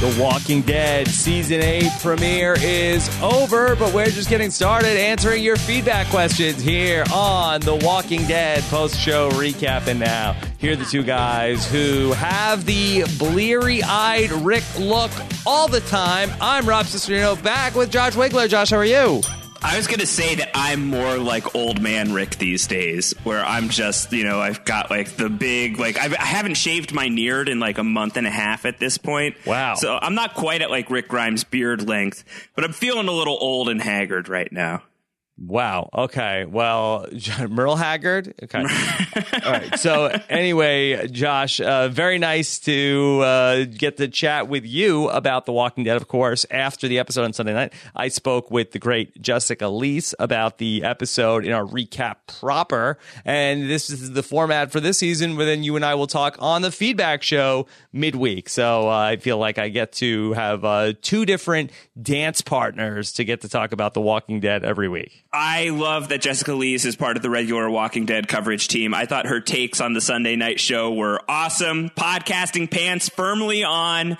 The Walking Dead Season 8 premiere is over, but we're just getting started answering your feedback questions here on The Walking Dead post-show recap. And now, here are the two guys who have the bleary-eyed Rick look all the time. I'm Rob Cesternino, back with Josh Wigler. Josh, how are you? I was going to say that I'm more like old man Rick these days, where I'm just, I've got like the big, like I haven't shaved my beard in like a month and a half at this point. Wow. So I'm not quite at like Rick Grimes' beard length, but I'm feeling a little old and haggard right now. Wow. Okay. Well, Merle Haggard. Okay. All right. So anyway, Josh, very nice to get to chat with you about The Walking Dead, of course. After the episode on Sunday night, I spoke with the great Jessica Leese about the episode in our recap proper. And this is the format for this season, where then you and I will talk on the feedback show midweek. So I feel like I get to have two different dance partners to get to talk about The Walking Dead every week. I love that Jessica Leese is part of the regular Walking Dead coverage team. I thought her takes on the Sunday night show were awesome. Podcasting pants firmly on.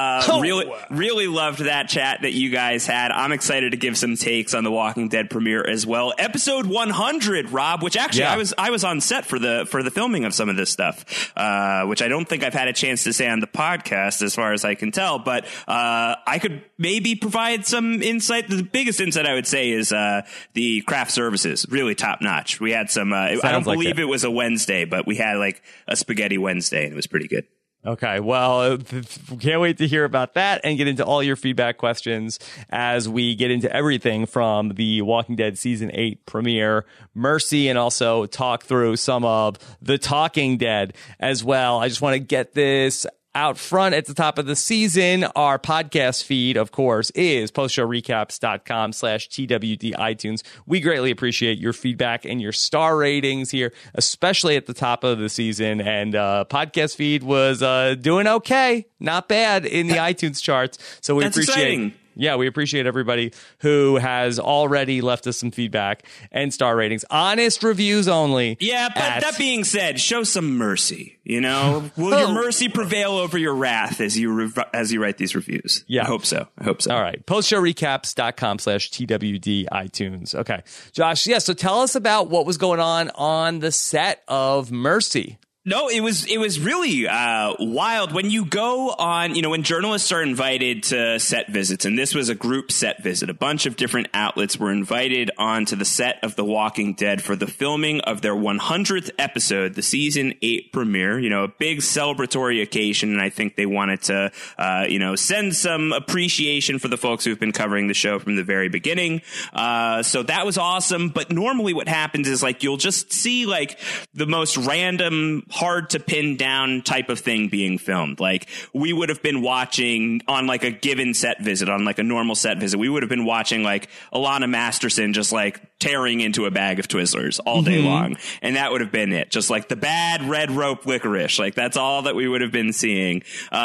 Really loved that chat that you guys had. I'm excited to give some takes on the Walking Dead premiere as well. Episode 100, Rob, which actually I was on set for the filming of some of this stuff, which I don't think I've had a chance to say on the podcast as far as I can tell. But I could maybe provide some insight. The biggest insight I would say is the craft services, really top notch. We had some, I don't believe it was a Wednesday, but we had like a spaghetti Wednesday and it was pretty good. Okay, well, can't wait to hear about that and get into all your feedback questions as we get into everything from the Walking Dead Season 8 premiere, Mercy, and also talk through some of The Talking Dead as well. I just want to get this out front at the top of the season. Our podcast feed, of course, is postshowrecaps.com/TWD iTunes. We greatly appreciate your feedback and your star ratings here, especially at the top of the season. And podcast feed was doing okay, not bad in the iTunes charts. So we appreciate. Exciting. Yeah, we appreciate everybody who has already left us some feedback and star ratings. Honest reviews only. Yeah, but that being said, show some mercy. Will your mercy prevail over your wrath as you write these reviews? Yeah. I hope so. All right. Postshowrecaps.com/TWD iTunes. Okay. Josh, so tell us about what was going on the set of Mercy. No, it was really wild when you go on, when journalists are invited to set visits, and this was a group set visit. A bunch of different outlets were invited onto the set of The Walking Dead for the filming of their 100th episode, the Season 8 premiere, a big celebratory occasion. And I think they wanted to, send some appreciation for the folks who've been covering the show from the very beginning. So that was awesome. But normally what happens is like you'll just see like the most random, hard to pin down type of thing being filmed. Like we would have been watching on like a given set visit, on like a normal set visit, we would have been watching like Alana Masterson just like tearing into a bag of Twizzlers all day long. And that would have been it. Just like the bad red rope licorice. Like that's all that we would have been seeing.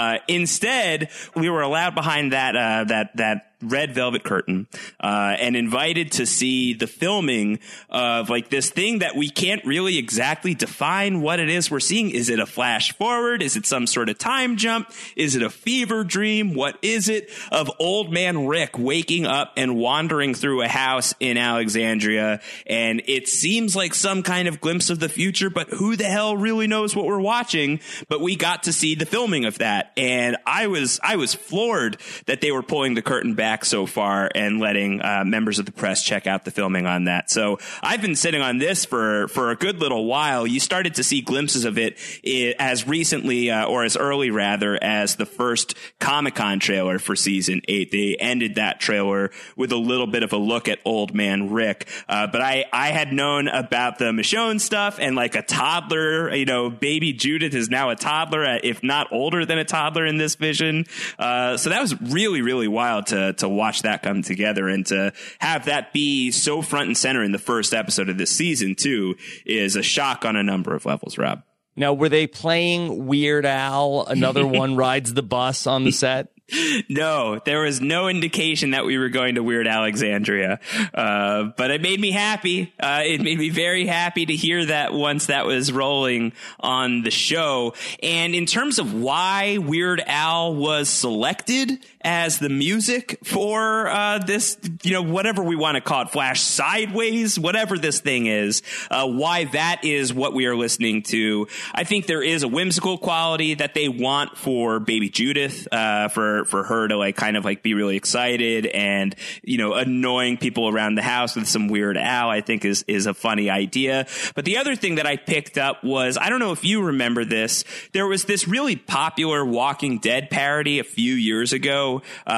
Instead, we were allowed behind that red velvet curtain, and invited to see the filming of like this thing that we can't really exactly define what it is we're seeing. Is it a flash forward? Is it some sort of time jump? Is it a fever dream? What is it? Of old man Rick waking up and wandering through a house in Alexandria. And it seems like some kind of glimpse of the future, but who the hell really knows what we're watching? But we got to see the filming of that. And I was floored that they were pulling the curtain back so far and letting members of the press check out the filming on that. So I've been sitting on this for a good little while. You started to see glimpses of it as recently or as early rather as the first Comic-Con trailer for Season 8. They ended that trailer with a little bit of a look at old man Rick. But I had known about the Michonne stuff, and like a toddler, baby Judith is now a toddler, if not older than a toddler in this vision. So that was really, really wild to watch that come together, and to have that be so front and center in the first episode of this season too is a shock on a number of levels, Rob. Now, were they playing Weird Al, Another One Rides the Bus on the set? No, there was no indication that we were going to Weird Alexandria, but it made me happy. It made me very happy to hear that once that was rolling on the show. And in terms of why Weird Al was selected as the music for this, whatever we want to call it, Flash Sideways, whatever this thing is, why that is what we are listening to. I think there is a whimsical quality that they want for Baby Judith, for her to kind of be really excited and, annoying people around the house with some Weird Al, I think is a funny idea. But the other thing that I picked up was, I don't know if you remember this, there was this really popular Walking Dead parody a few years ago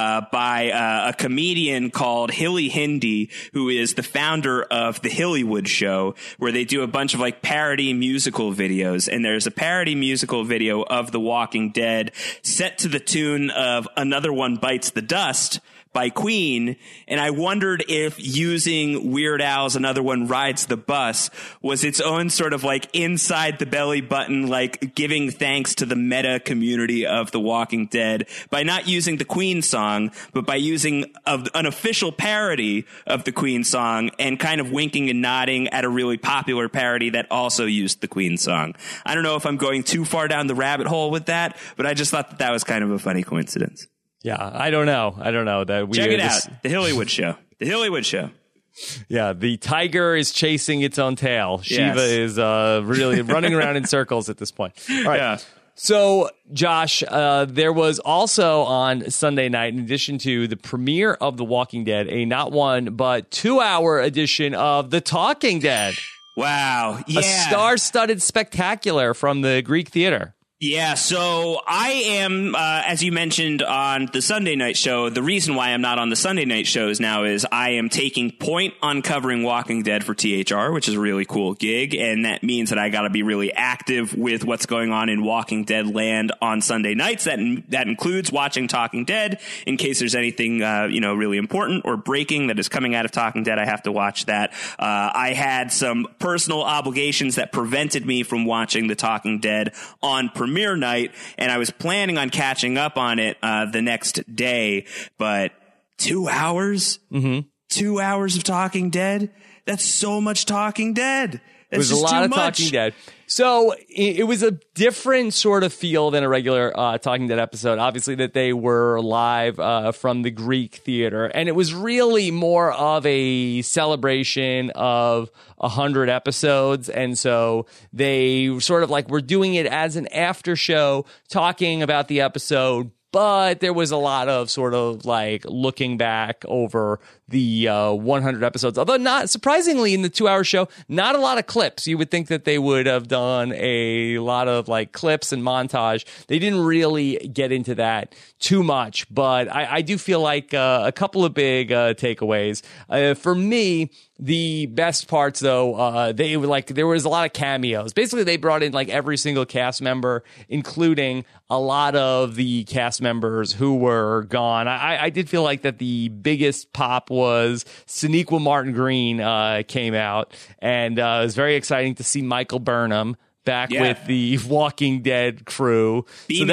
by a comedian called Hilly Hindi, who is the founder of the Hillywood Show, where they do a bunch of parody musical videos. And there's a parody musical video of The Walking Dead set to the tune of Another One Bites the Dust by Queen, and I wondered if using Weird Al's Another One Rides the Bus was its own sort of inside the belly button, giving thanks to the meta community of The Walking Dead by not using the Queen song, but by using an official parody of the Queen song and kind of winking and nodding at a really popular parody that also used the Queen song. I don't know if I'm going too far down the rabbit hole with that, but I just thought that was kind of a funny coincidence. Yeah, I don't know that we check it out. The Hillywood Show. The Hillywood Show. Yeah, the tiger is chasing its own tail. Yes. Shiva is really running around in circles at this point. All right. Yeah. So, Josh, there was also on Sunday night, in addition to the premiere of The Walking Dead, a not 1 but 2-hour edition of The Talking Dead. Wow. Yeah. A star-studded spectacular from the Greek theater. Yeah, so I am, as you mentioned on the Sunday night show, the reason why I'm not on the Sunday night shows now is I am taking point on covering Walking Dead for THR, which is a really cool gig, and that means that I got to be really active with what's going on in Walking Dead land on Sunday nights. That includes watching Talking Dead in case there's anything, really important or breaking that is coming out of Talking Dead. I have to watch that. I had some personal obligations that prevented me from watching the Talking Dead on premiere night, and I was planning on catching up on it the next day, but 2 hours? Mm-hmm. 2 hours of Talking Dead? That's so much Talking Dead. It was a lot of Talking Dead. So it was a different sort of feel than a regular Talking Dead episode. Obviously, that they were live from the Greek theater, and it was really more of a celebration of 100 episodes. And so they sort of were doing it as an after show, talking about the episode. But there was a lot of sort of looking back over the 100 episodes. Although not surprisingly, in the 2-hour show, not a lot of clips. You would think that they would have done a lot of clips and montage. They didn't really get into that too much. But I do feel like a couple of big takeaways. For me, the best parts, though, they were there was a lot of cameos. Basically, they brought in every single cast member, including a lot of the cast members who were gone. I did feel that the biggest pop was Sonequa Martin Green came out, and it was very exciting to see Michael Burnham back with the Walking Dead crew.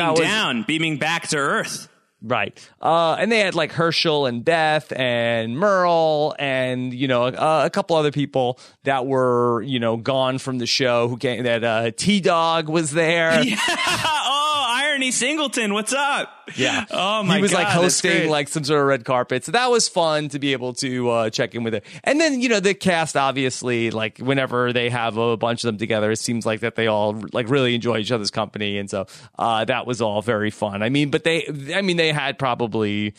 Beaming back to Earth. Right. And they had Herschel and Beth and Merle and, a couple other people that were, gone from the show who came, that T-Dog was there. Yeah. Oh, Irony Singleton. What's up? Yeah. Oh my God. He was hosting some sort of red carpet. So that was fun to be able to check in with it. And then, the cast, obviously, whenever they have a bunch of them together, it seems that they all really enjoy each other's company. And so that was all very fun. But they had probably,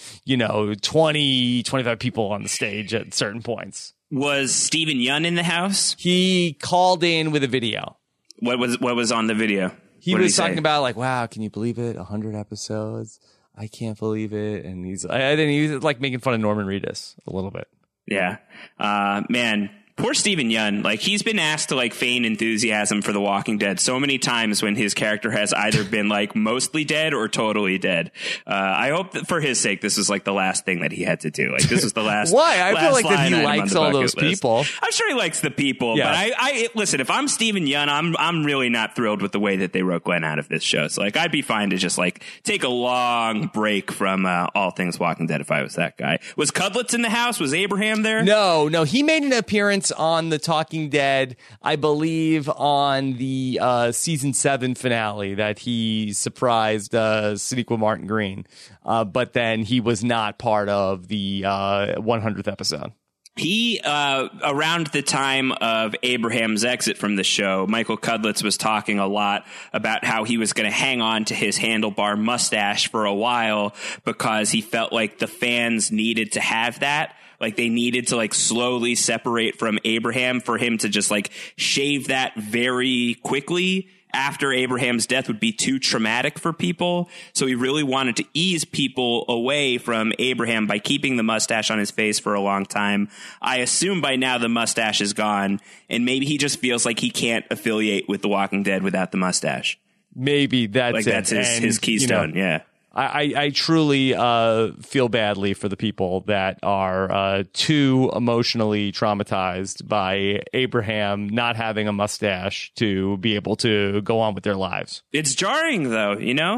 20, 25 people on the stage at certain points. Was Steven Yeun in the house? He called in with a video. What was on the video? He was talking about wow, can you believe it? 100 episodes. I can't believe it. And he was making fun of Norman Reedus a little bit. Yeah. Man, Poor Steven Yeun. Like, he's been asked to like feign enthusiasm for The Walking Dead so many times when his character has either been like mostly dead or totally dead. I hope that for his sake, this is like the last thing that he had to do. Like, this is the last. Why? I feel like that he line likes all those list. people. I'm sure he likes the people, Yeah. but I listen. If I'm Steven Yeun, I'm really not thrilled with the way that they wrote Glenn out of this show. So like, I'd be fine to just like take a long break from all things Walking Dead if I was that guy. Was Cudlitz in the house? Was Abraham there? No, he made an appearance on The Talking Dead, I believe, on the season 7 finale that he surprised Sonequa Martin Green, but then he was not part of the 100th episode. He, around the time of Abraham's exit from the show, Michael Cudlitz was talking a lot about how he was going to hang on to his handlebar mustache for a while because he felt like the fans needed to have that. Like, they needed to like slowly separate from Abraham for him to just like shave that very quickly after Abraham's death would be too traumatic for people. So he really wanted to ease people away from Abraham by keeping the mustache on his face for a long time. I assume by now the mustache is gone, and maybe he just feels like he can't affiliate with The Walking Dead without the mustache. Maybe that's his keystone. Yeah. I truly feel badly for the people that are too emotionally traumatized by Abraham not having a mustache to be able to go on with their lives. It's jarring, though.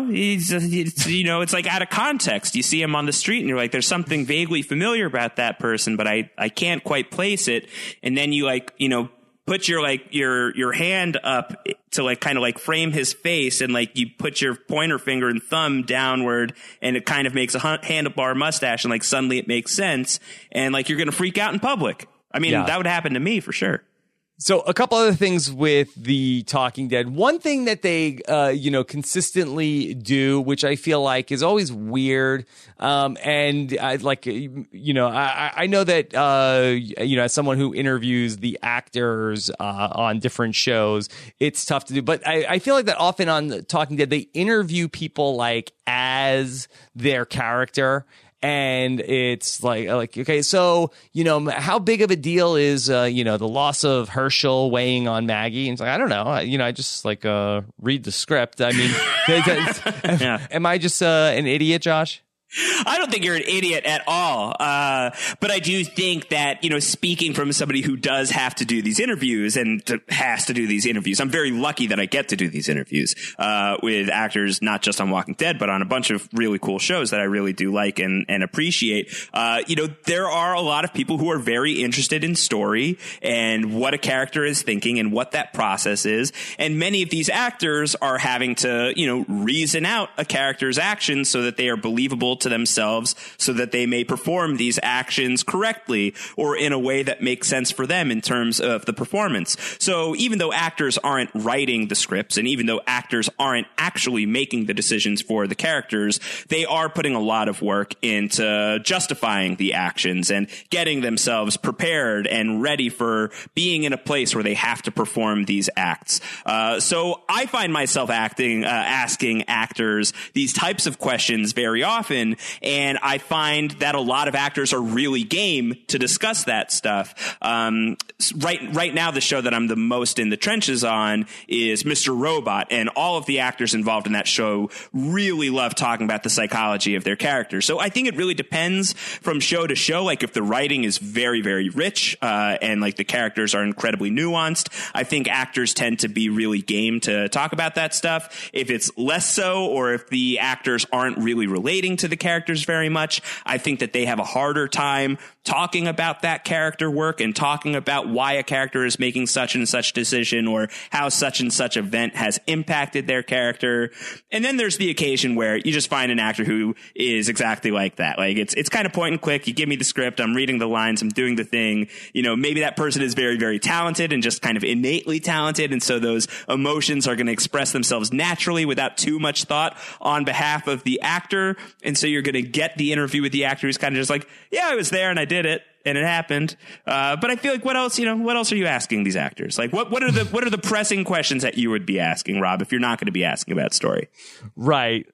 It's like out of context. You see him on the street and you're like, there's something vaguely familiar about that person, but I can't quite place it. And then you put your hand up to like kind of like frame his face, and like you put your pointer finger and thumb downward, and it kind of makes a handlebar mustache, and like suddenly it makes sense, and like you're going to freak out in public. I mean, that would happen to me for sure. So a couple other things with The Talking Dead. One thing that they, consistently do, which I feel like is always weird. And I like, I know that, as someone who interviews the actors on different shows, it's tough to do. But I feel like that often on The Talking Dead, they interview people like as their character. And it's like, okay, so, how big of a deal is, the loss of Herschel weighing on Maggie? And it's like, I don't know. I just read the script. I mean, am I just an idiot, Josh? I don't think you're an idiot at all. But I do think that, speaking from somebody who does have to do these interviews and has to do these interviews, I'm very lucky that I get to do these interviews with actors, not just on Walking Dead, but on a bunch of really cool shows that I really do like and appreciate. There are a lot of people who are very interested in story and what a character is thinking and what that process is. And many of these actors are having to, reason out a character's actions so that they are believable to themselves, so that they may perform these actions correctly or in a way that makes sense for them in terms of the performance. So even though actors aren't writing the scripts, and even though actors aren't actually making the decisions for the characters, they are putting a lot of work into justifying the actions and getting themselves prepared and ready for being in a place where they have to perform these acts. So I find myself asking actors these types of questions very often, and I find that a lot of actors are really game to discuss that stuff. Right now, the show that I'm the most in the trenches on is Mr. Robot, and all of the actors involved in that show really love talking about the psychology of their characters. So I think it really depends from show to show. Like, if the writing is very, very rich, and like the characters are incredibly nuanced, I think actors tend to be really game to talk about that stuff. If it's less so, or if the actors aren't really relating to the characters very much, I think that they have a harder time talking about that character work and talking about why a character is making such and such decision or how such and such event has impacted their character. And then there's the occasion where you just find an actor who is exactly like that. Like, it's kind of point and click. You give me the script, I'm reading the lines, I'm doing the thing. Maybe that person is very, very talented and just kind of innately talented, and so those emotions are going to express themselves naturally without too much thought on behalf of the actor. And so you're going to get the interview with the actor who's kind of just like, yeah, I was there and I did it. and it happened. But I feel like what else are you asking these actors? Like what are the pressing questions that you would be asking, Rob, if you're not going to be asking about story? Right.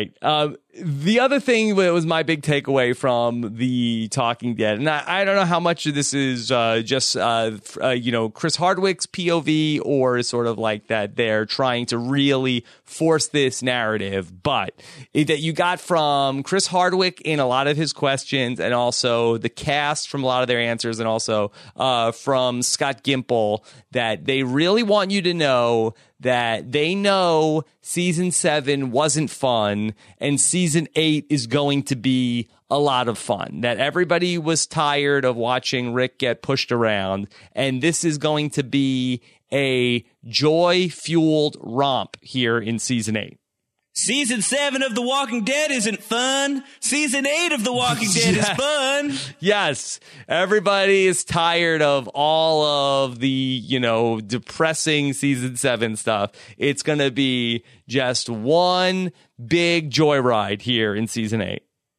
The other thing that was my big takeaway from The Talking Dead, and I don't know how much of this is just Chris Hardwick's POV or sort of like that they're trying to really force this narrative, but that you got from Chris Hardwick in a lot of his questions, and also the cast from a lot of their answers, and also from Scott Gimple, that they really want you to know that they know season 7 wasn't fun and season 8 is going to be a lot of fun, that everybody was tired of watching Rick get pushed around, and this is going to be a joy-fueled romp here in season 8. Season 7 of The Walking Dead isn't fun. Season 8 of The Walking Dead is fun. Yes. Everybody is tired of all of the, depressing season 7 stuff. It's going to be just one big joyride here in season 8.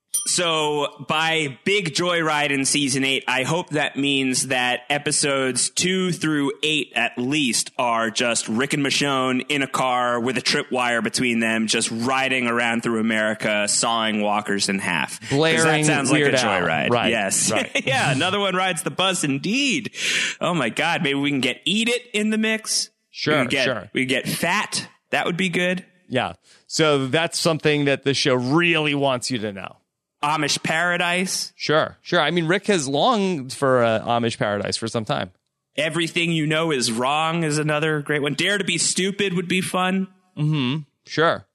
So by big joyride in season 8, I hope that means that episodes 2 through 8 at least are just Rick and Michonne in a car with a tripwire between them, just riding around through America, sawing walkers in half. Blaring that sounds like a joyride. Right. Yes. Right. Yeah, another one rides the bus indeed. Oh my God, maybe we can get Eat It in the mix. Sure. We get Fat. That would be good. Yeah. So that's something that the show really wants you to know. Amish Paradise. Sure. I mean, Rick has longed for Amish Paradise for some time. Everything You Know Is Wrong is another great one. Dare to Be Stupid would be fun. Mm-hmm. Sure.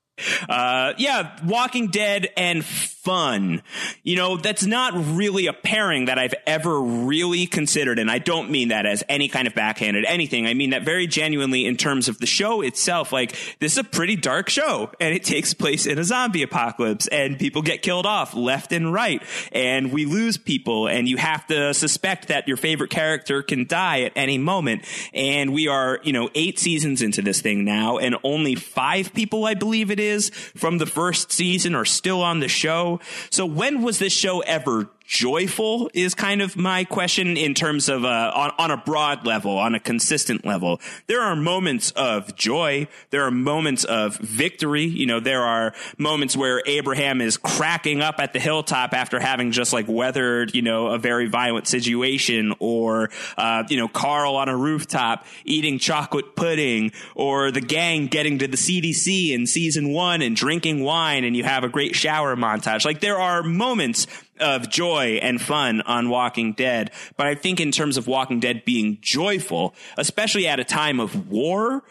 Walking Dead and fun. That's not really a pairing that I've ever really considered, and I don't mean that as any kind of backhanded anything. I mean that very genuinely in terms of the show itself. Like, this is a pretty dark show, and it takes place in a zombie apocalypse, and people get killed off left and right, and we lose people, and you have to suspect that your favorite character can die at any moment. And we are, 8 seasons into this thing now, and only 5 people, I believe it is, from the first season are still on the show. So when was this show ever joyful is kind of my question in terms of on a broad level, on a consistent level. There are moments of joy. There are moments of victory. There are moments where Abraham is cracking up at the hilltop after having just weathered, a very violent situation, or, Carl on a rooftop eating chocolate pudding, or the gang getting to the CDC in season 1 and drinking wine, and you have a great shower montage. There are moments of joy and fun on Walking Dead. But I think in terms of Walking Dead being joyful, especially at a time of war,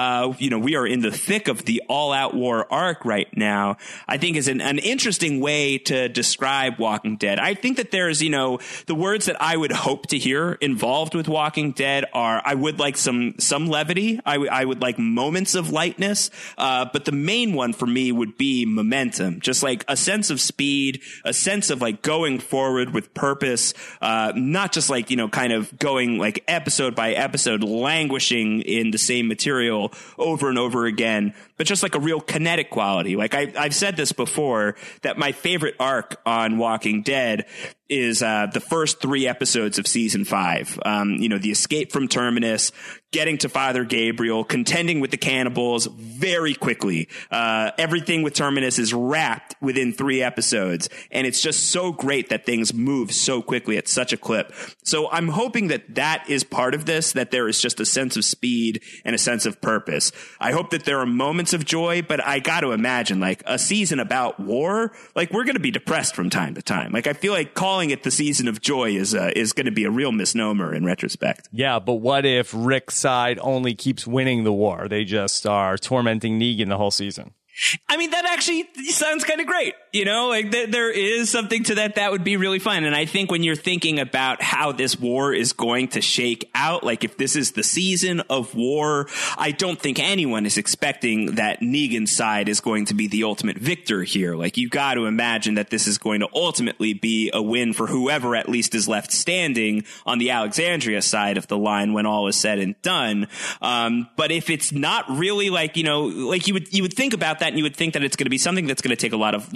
we are in the thick of the all-out war arc right now, I think is an interesting way to describe Walking Dead. I think that there's, the words that I would hope to hear involved with Walking Dead are, I would like some levity. I would like moments of lightness. But the main one for me would be momentum, just a sense of speed, a sense of going forward with purpose, not just kind of going episode by episode, languishing in the same material over and over again, but just a real kinetic quality. I've said this before, that my favorite arc on Walking Dead is the first 3 episodes of season 5. The escape from Terminus, getting to Father Gabriel, contending with the cannibals very quickly. Everything with Terminus is wrapped within 3 episodes, and it's just so great that things move so quickly at such a clip. So I'm hoping that is part of this, that there is just a sense of speed and a sense of purpose. I hope that there are moments of joy, but I got to imagine a season about war, we're going to be depressed from time to time. I feel like calling it the season of joy is going to be a real misnomer in retrospect. Yeah, but what if Rick's side only keeps winning the war? They just are tormenting Negan the whole season. I mean, that actually sounds kind of great. There is something to that. That would be really fun. And I think when you're thinking about how this war is going to shake out, if this is the season of war, I don't think anyone is expecting that Negan's side is going to be the ultimate victor here. You got to imagine that this is going to ultimately be a win for whoever at least is left standing on the Alexandria side of the line when all is said and done. But if it's not really you would think about that that and you would think that it's going to be something that's going to take a lot of,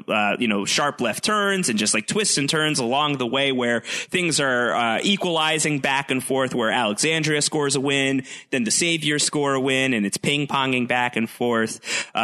sharp left turns and just like twists and turns along the way where things are equalizing back and forth, where Alexandria scores a win, then the Saviors score a win, and it's ping-ponging back and forth.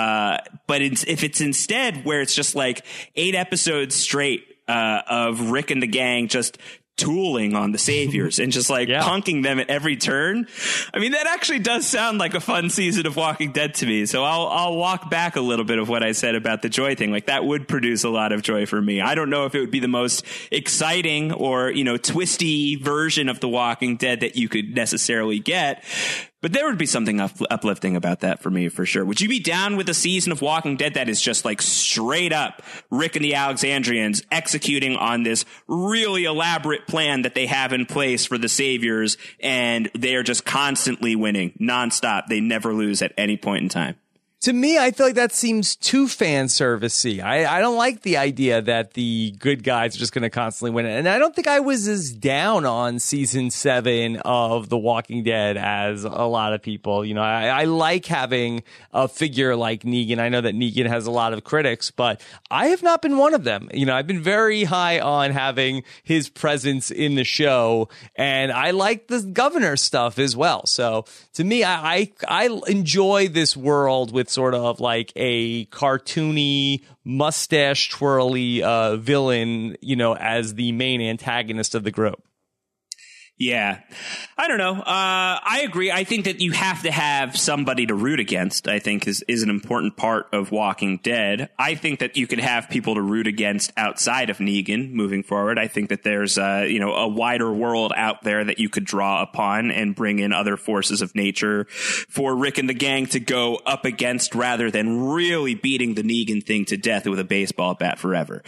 But if it's instead where it's just like 8 episodes straight of Rick and the gang just tooling on the Saviors and just like punking them at every turn. I mean, that actually does sound like a fun season of Walking Dead to me. So I'll walk back a little bit of what I said about the joy thing. Like, that would produce a lot of joy for me. I don't know if it would be the most exciting or, twisty version of The Walking Dead that you could necessarily get, but there would be something uplifting about that for me, for sure. Would you be down with a season of Walking Dead that is just like straight up Rick and the Alexandrians executing on this really elaborate plan that they have in place for the Saviors, and they are just constantly winning nonstop? They never lose at any point in time. To me, I feel like that seems too fan servicey. I don't like the idea that the good guys are just going to constantly win it. And I don't think I was as down on season 7 of The Walking Dead as a lot of people. I like having a figure like Negan. I know that Negan has a lot of critics, but I have not been one of them. I've been very high on having his presence in the show, and I like the governor stuff as well. So to me, I enjoy this world with sort of like a cartoony, mustache twirly villain, as the main antagonist of the group. Yeah, I don't know. I agree. I think that you have to have somebody to root against, I think is an important part of Walking Dead. I think that you could have people to root against outside of Negan moving forward. I think that there's a wider world out there that you could draw upon and bring in other forces of nature for Rick and the gang to go up against, rather than really beating the Negan thing to death with a baseball bat forever.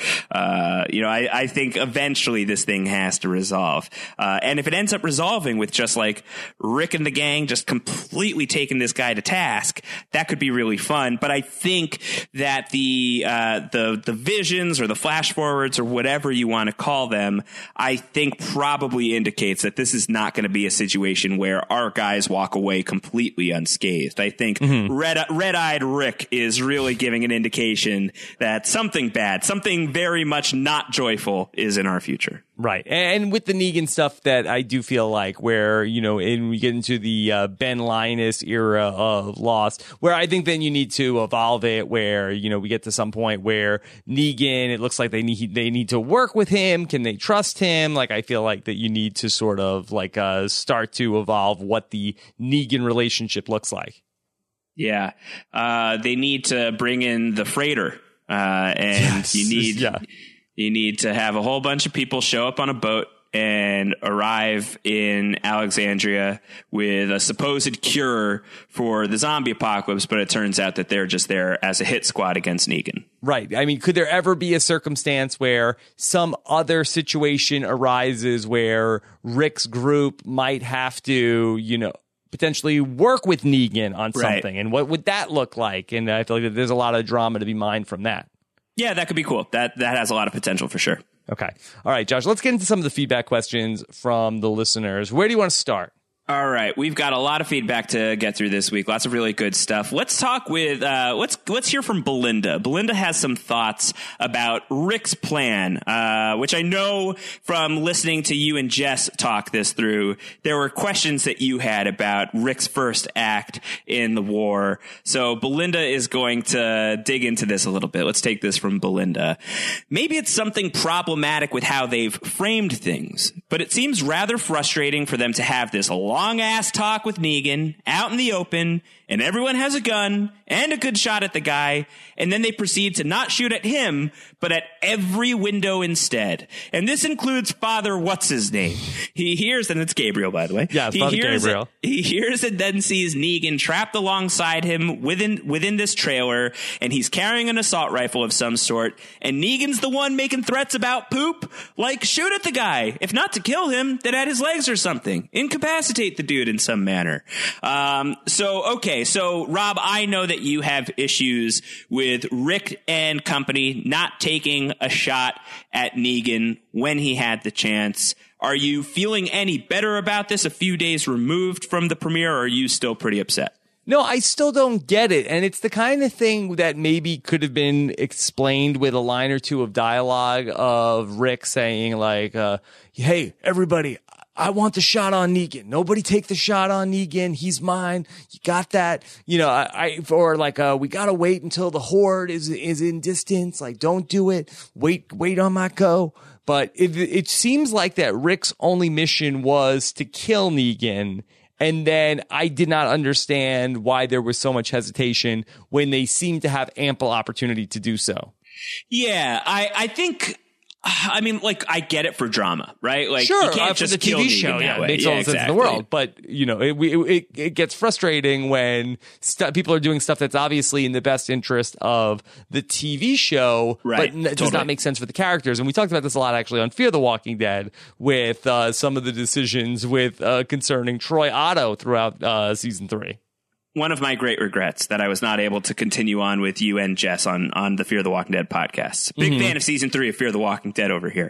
I think eventually this thing has to resolve. And if it ends up resolving with just like Rick and the gang just completely taking this guy to task, that could be really fun. But I think that the visions or the flash forwards or whatever you want to call them, I think probably indicates that this is not going to be a situation where our guys walk away completely unscathed. I think red-eyed Rick is really giving an indication that something bad, something very much not joyful is in our future. Right. And with the Negan stuff, that I do feel like where, we get into the Ben Linus era of Lost, where I think then you need to evolve it, where, we get to some point where Negan, it looks like they need to work with him. Can they trust him? Like, I feel like that you need to sort of like start to evolve what the Negan relationship looks like. Yeah. They need to bring in the freighter, and you need... Yeah. You need to have a whole bunch of people show up on a boat and arrive in Alexandria with a supposed cure for the zombie apocalypse, but it turns out that they're just there as a hit squad against Negan. Right. I mean, could there ever be a circumstance where some other situation arises where Rick's group might have to, potentially work with Negan on something? Right. And what would that look like? And I feel like there's a lot of drama to be mined from that. Yeah, that could be cool. That has a lot of potential for sure. Okay. All right, Josh, let's get into some of the feedback questions from the listeners. Where do you want to start? All right, we've got a lot of feedback to get through this week. Lots of really good stuff. Let's talk with let's hear from Belinda. Belinda has some thoughts about Rick's plan, which I know from listening to you and Jess talk this through, there were questions that you had about Rick's first act in the war. So Belinda is going to dig into this a little bit. Let's take this from Belinda. Maybe it's something problematic with how they've framed things, but it seems rather frustrating for them to have this long-ass talk with Negan out in the open, and everyone has a gun and a good shot at the guy, and then they proceed to not shoot at him, but at every window instead. And this includes Father What's-His-Name. He hears, and it's Gabriel, by the way. Yeah, it's Father Gabriel. He hears and then sees Negan trapped alongside him within this trailer, and he's carrying an assault rifle of some sort, and Negan's the one making threats about poop, like shoot at the guy. If not to kill him, then at his legs or something. Incapacitate the dude in some manner. So Rob, I know that you have issues with Rick and company not taking a shot at Negan when he had the chance. Are you feeling any better about this a few days removed from the premiere, or are you still pretty upset? No, I still don't get it. And it's the kind of thing that maybe could have been explained with a line or two of dialogue of Rick saying like, hey, everybody, I want the shot on Negan. Nobody take the shot on Negan. He's mine. You got that? You know, or like, we got to wait until the horde is in distance. Like, don't do it. Wait on my go. But it seems like that Rick's only mission was to kill Negan. And then I did not understand why there was so much hesitation when they seemed to have ample opportunity to do so. Yeah, I think, I mean, like, I get it for drama, right? Like, sure, you can't just the kill TV Negan show, that way. It makes all the sense in the world. But, you know, it gets frustrating when people are doing stuff that's obviously in the best interest of the TV show, right, but it does not make sense for the characters. And we talked about this a lot, actually, on Fear the Walking Dead with some of the decisions with concerning Troy Otto throughout season 3. One of my great regrets that I was not able to continue on with you and Jess on the Fear the Walking Dead podcast. Big fan of season 3 of Fear the Walking Dead over here.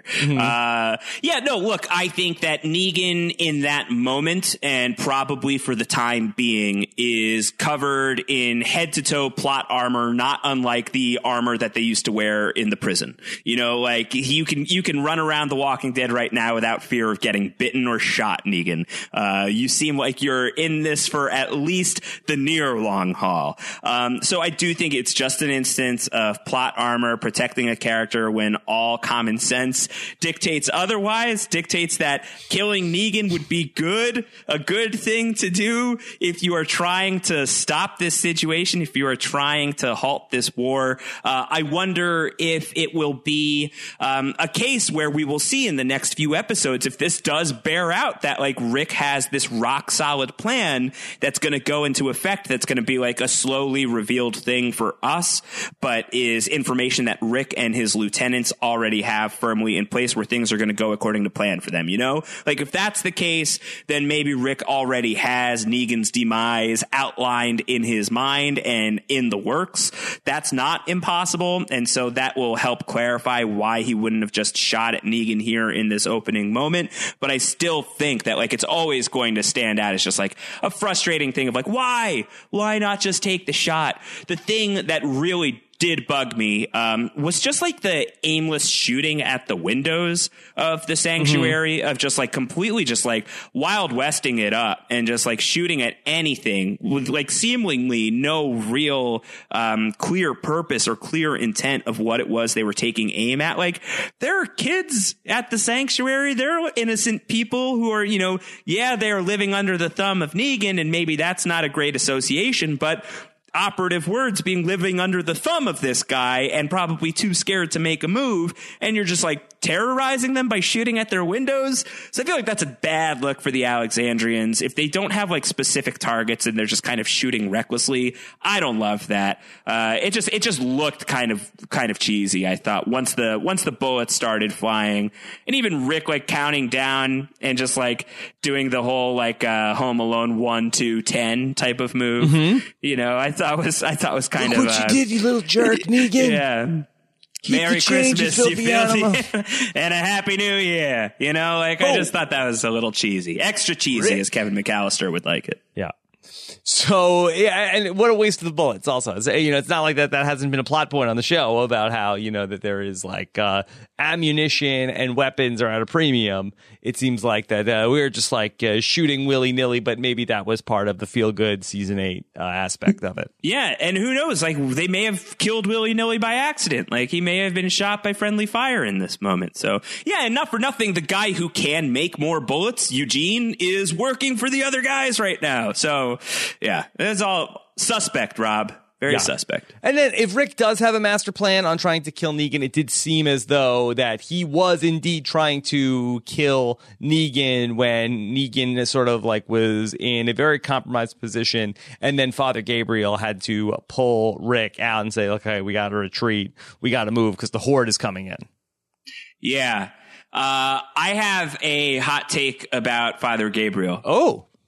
Yeah, no, look, I think that Negan in that moment and probably for the time being is covered in head to toe plot armor, not unlike the armor that they used to wear in the prison. You know, like you can run around the Walking Dead right now without fear of getting bitten or shot, Negan. You seem like you're in this for at least the near long haul. So I do think it's just an instance of plot armor protecting a character when all common sense dictates otherwise, dictates that killing Negan would be a good thing to do if you are trying to stop this situation, if you are trying to halt this war. I wonder if it will be a case where we will see in the next few episodes if this does bear out that like Rick has this rock solid plan that's going to go into effect, that's going to be like a slowly revealed thing for us, but is information that Rick and his lieutenants already have firmly in place where things are going to go according to plan for them, you know? Like if that's the case, then maybe Rick already has Negan's demise outlined in his mind and in the works. That's not impossible, and so that will help clarify why he wouldn't have just shot at Negan here in this opening moment. But I still think that like it's always going to stand out as just like a frustrating thing of like, why not just take the shot? The thing that really did bug me was just like the aimless shooting at the windows of the sanctuary, of just like completely just like Wild Westing it up and just like shooting at anything with like seemingly no real clear purpose or clear intent of what it was they were taking aim at. Like there are kids at the sanctuary. There are innocent people who are, you know, yeah, they are living under the thumb of Negan, and maybe that's not a great association, but operative words being living under the thumb of this guy and probably too scared to make a move, and you're just like terrorizing them by shooting at their windows. So I feel like that's a bad look for the Alexandrians. If they don't have like specific targets and they're just kind of shooting recklessly, I don't love that. It just looked kind of cheesy, I thought, once the bullets started flying, and even Rick like counting down and just like doing the whole like Home Alone 1, 2, 10 type of move. You know, I thought was kind of what you did, you little jerk, Negan. Yeah. Keep Merry Christmas, you filthy and a Happy New Year. You know, like I just thought that was a little cheesy. Extra cheesy, as Kevin McAllister would like it. Yeah. So, yeah, and what a waste of the bullets also. You know, it's not like that hasn't been a plot point on the show about how, you know, that there is like ammunition and weapons are at a premium. It seems like that we were just like shooting willy-nilly, but maybe that was part of the feel-good season 8 aspect of it. Yeah, and who knows? Like, they may have killed willy-nilly by accident. Like, he may have been shot by friendly fire in this moment. So, yeah, and not for nothing, the guy who can make more bullets, Eugene, is working for the other guys right now. So, yeah, it's all suspect, Rob. Very suspect. And then if Rick does have a master plan on trying to kill Negan, it did seem as though that he was indeed trying to kill Negan when Negan sort of like was in a very compromised position. And then Father Gabriel had to pull Rick out and say, okay, we got to retreat. We got to move because the horde is coming in. Yeah. I have a hot take about Father Gabriel. Oh.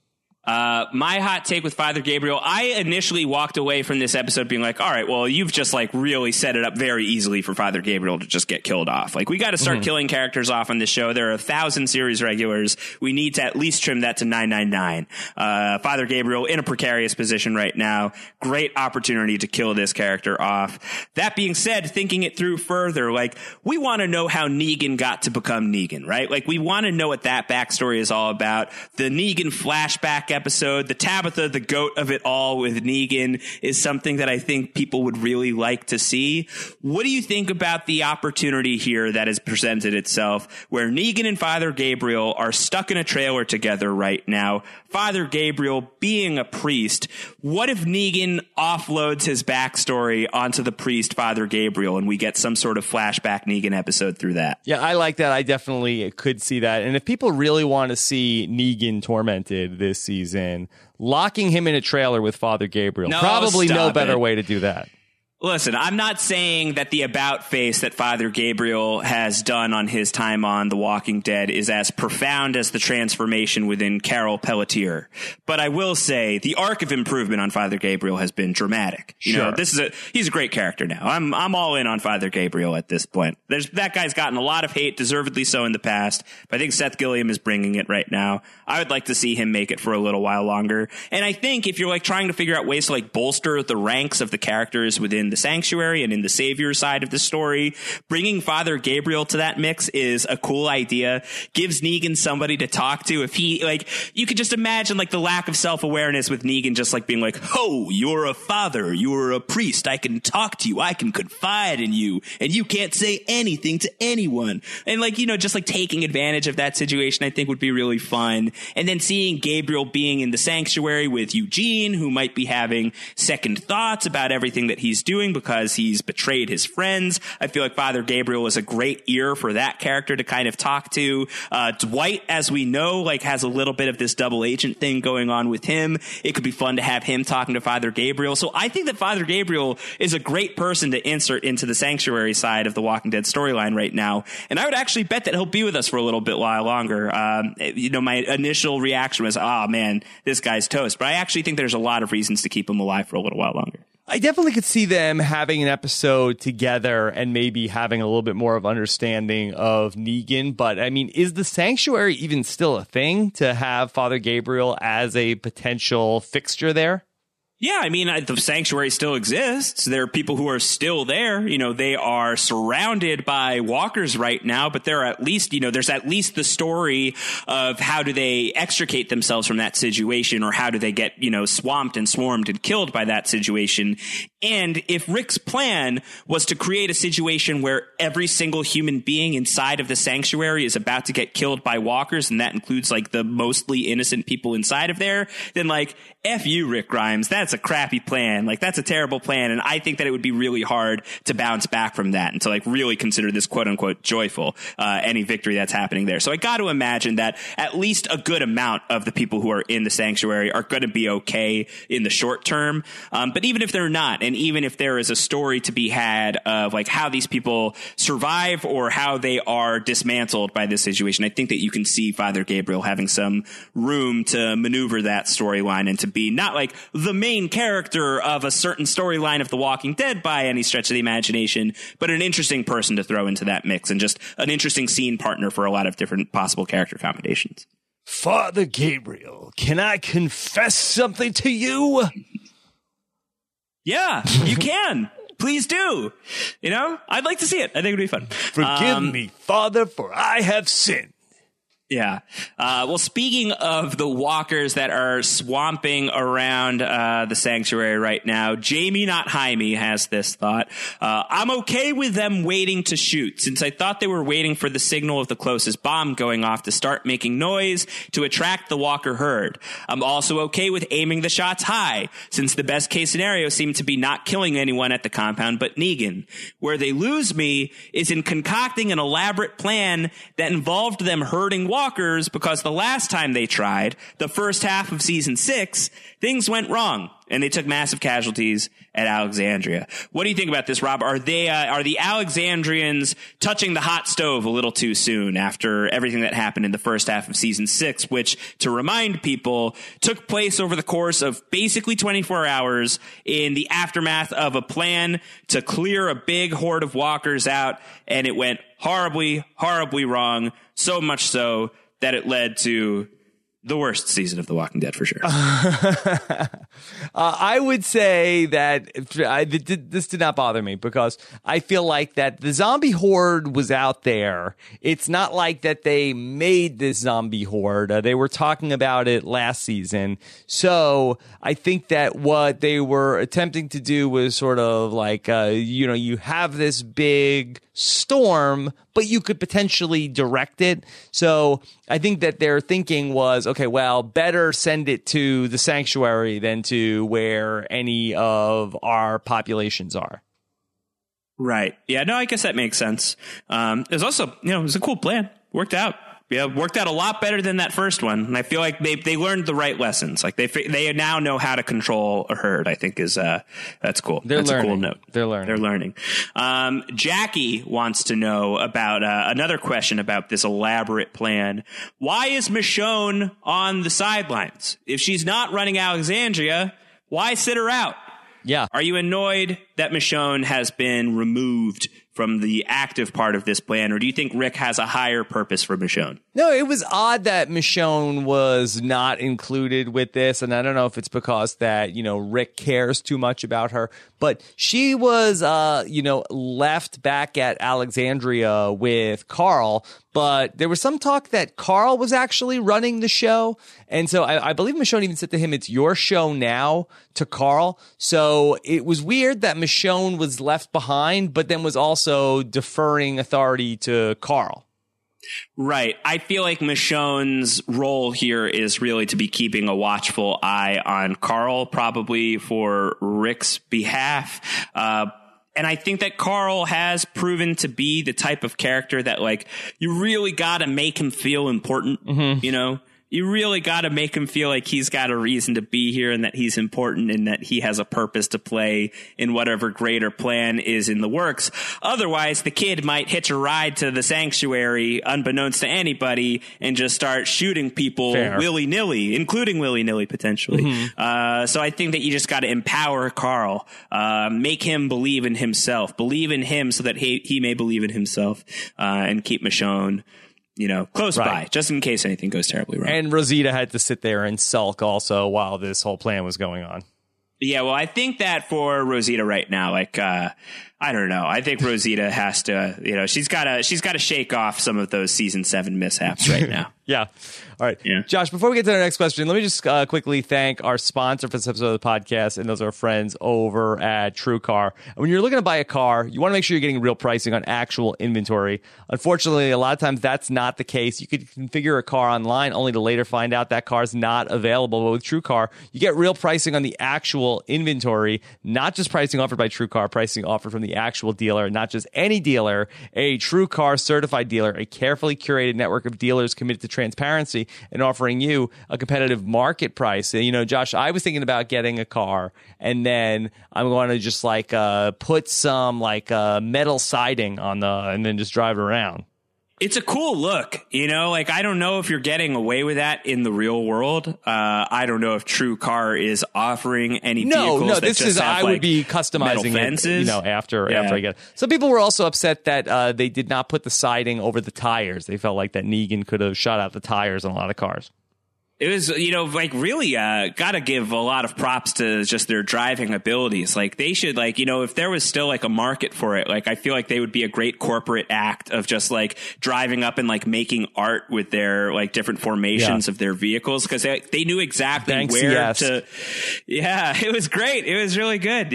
My hot take with Father Gabriel, I initially walked away from this episode being like, all right, well, you've just like really set it up very easily for Father Gabriel to just get killed off. Like, we got to start killing characters off on this show. There are 1,000 series regulars. We need to at least trim that to 999. Father Gabriel in a precarious position right now. Great opportunity to kill this character off. That being said, thinking it through further, like, we want to know how Negan got to become Negan, right? Like, we want to know what that backstory is all about. The Negan flashback episode, the Tabitha, the goat of it all with Negan, is something that I think people would really like to see. What do you think about the opportunity here that has presented itself, where Negan and Father Gabriel are stuck in a trailer together right now? Father Gabriel being a priest, what if Negan offloads his backstory onto the priest Father Gabriel and we get some sort of flashback Negan episode through that? Yeah, I like that. I definitely could see that. And if people really want to see Negan tormented this season, locking him in a trailer with Father Gabriel, probably no better way to do that. Listen, I'm not saying that the about face that Father Gabriel has done on his time on The Walking Dead is as profound as the transformation within Carol Pelletier. But I will say the arc of improvement on Father Gabriel has been dramatic. You know, he's a great character now. I'm all in on Father Gabriel at this point. That guy's gotten a lot of hate, deservedly so in the past, but I think Seth Gilliam is bringing it right now. I would like to see him make it for a little while longer. And I think if you're like trying to figure out ways to like bolster the ranks of the characters within the Sanctuary and in the Savior side of the story, bringing Father Gabriel to that mix is a cool idea. Gives Negan somebody to talk to. If he, like, you could just imagine like the lack of self-awareness with Negan just like being like, oh, you're a father, you're a priest, I can talk to you, I can confide in you, and you can't say anything to anyone. And like, you know, just like taking advantage of that situation I think would be really fun. And then seeing Gabriel being in the Sanctuary with Eugene, who might be having second thoughts about everything that he's doing because he's betrayed his friends. I feel like Father Gabriel is a great ear for that character to kind of talk to. Dwight, as we know, like has a little bit of this double agent thing going on with him. It could be fun to have him talking to Father Gabriel. So I think that Father Gabriel is a great person to insert into the Sanctuary side of the Walking Dead storyline right now. And I would actually bet that he'll be with us for a little bit while longer. You know, my initial reaction was, oh man, this guy's toast. But I actually think there's a lot of reasons to keep him alive for a little while longer. I definitely could see them having an episode together and maybe having a little bit more of understanding of Negan. But I mean, is the Sanctuary even still a thing to have Father Gabriel as a potential fixture there? Yeah, I mean, the Sanctuary still exists. There are people who are still there. You know, they are surrounded by walkers right now, but there are at least, you know, there's at least the story of how do they extricate themselves from that situation, or how do they get, you know, swamped and swarmed and killed by that situation. And if Rick's plan was to create a situation where every single human being inside of the Sanctuary is about to get killed by walkers, and that includes like the mostly innocent people inside of there, then like, F you, Rick Grimes. That's a crappy plan. Like, that's a terrible plan. And I think that it would be really hard to bounce back from that and to like really consider this quote unquote joyful, any victory that's happening there. So I got to imagine that at least a good amount of the people who are in the Sanctuary are going to be okay in the short term. But even if they're not, and even if there is a story to be had of like how these people survive or how they are dismantled by this situation, I think that you can see Father Gabriel having some room to maneuver that storyline and to be not like the main character of a certain storyline of The Walking Dead by any stretch of the imagination, but an interesting person to throw into that mix and just an interesting scene partner for a lot of different possible character combinations. Father Gabriel, can I confess something to you? Yeah, you can. Please do. You know, I'd like to see it. I think it'd be fun. Forgive me, Father, for I have sinned. Yeah. Well, speaking of the walkers that are swamping around the Sanctuary right now, Jamie, not Jaime, has this thought. I'm okay with them waiting to shoot, since I thought they were waiting for the signal of the closest bomb going off to start making noise to attract the walker herd. I'm also okay with aiming the shots high, since the best case scenario seemed to be not killing anyone at the compound but Negan. Where they lose me is in concocting an elaborate plan that involved them herding walkers walkers because the last time they tried, the first half of season 6, things went wrong and they took massive casualties at Alexandria. What do you think about this, Rob? Are the Alexandrians touching the hot stove a little too soon after everything that happened in the first half of season 6, which, to remind people, took place over the course of basically 24 hours in the aftermath of a plan to clear a big horde of walkers out, and it went horribly, horribly wrong, so much so that it led to the worst season of The Walking Dead for sure. I would say that this did not bother me because I feel like that the zombie horde was out there. It's not like that they made this zombie horde. They were talking about it last season. So I think that what they were attempting to do was sort of like, you have this big storm, but you could potentially direct it. So I think that their thinking was, okay, well, better send it to the sanctuary than to where any of our populations are. Right. Yeah, no, I guess that makes sense. It was also, it was a cool plan. Worked out. Yeah, worked out a lot better than that first one. And I feel like they learned the right lessons. Like they now know how to control a herd, I think is, that's cool. That's a cool note. They're learning. Jackie wants to know about, another question about this elaborate plan. Why is Michonne on the sidelines? If she's not running Alexandria, why sit her out? Yeah. Are you annoyed that Michonne has been removed from the active part of this plan, or do you think Rick has a higher purpose for Michonne? No, it was odd that Michonne was not included with this, and I don't know if it's because that, Rick cares too much about her, but she was, left back at Alexandria with Carl, but there was some talk that Carl was actually running the show, and so I believe Michonne even said to him, it's your show now, to Carl, so it was weird that Michonne was left behind, but then was also deferring authority to Carl. Right. I feel like Michonne's role here is really to be keeping a watchful eye on Carl, probably for Rick's behalf. And I think that Carl has proven to be the type of character that, like, you really got to make him feel important, You really got to make him feel like he's got a reason to be here and that he's important and that he has a purpose to play in whatever greater plan is in the works. Otherwise, the kid might hitch a ride to the sanctuary unbeknownst to anybody and just start shooting people willy-nilly, including willy-nilly potentially. Mm-hmm. So I think that you just got to empower Carl, make him believe in himself, believe in him so that he may believe in himself, and keep Michonne close by, just in case anything goes terribly wrong. And Rosita had to sit there and sulk also while this whole plan was going on. Yeah, well, I think that for Rosita right now, I don't know. I think Rosita has to, she's got to shake off some of those season 7 mishaps right now. Yeah. All right. Yeah. Josh, before we get to our next question, let me just quickly thank our sponsor for this episode of the podcast, and those are our friends over at TrueCar. When you're looking to buy a car, you want to make sure you're getting real pricing on actual inventory. Unfortunately, a lot of times that's not the case. You could configure a car online only to later find out that car's not available. But with TrueCar, you get real pricing on the actual inventory, not just pricing offered by TrueCar, pricing offered from the actual dealer, not just any dealer, a TrueCar certified dealer, a carefully curated network of dealers committed to transparency and offering you a competitive market price. Josh, I was thinking about getting a car, and then I'm going to just put some metal siding on and then just drive it around. It's a cool look, I don't know if you're getting away with that in the real world. I don't know if TrueCar is offering any vehicles. No, this is, I would be customizing it, after I get it. Some people were also upset that they did not put the siding over the tires. They felt like that Negan could have shot out the tires on a lot of cars. It was, really got to give a lot of props to just their driving abilities. They should, if there was still a market for it, I feel like they would be a great corporate act of just driving up and making art with their different formations of their vehicles, because they knew exactly where to. Yeah, it was great. It was really good. Yeah.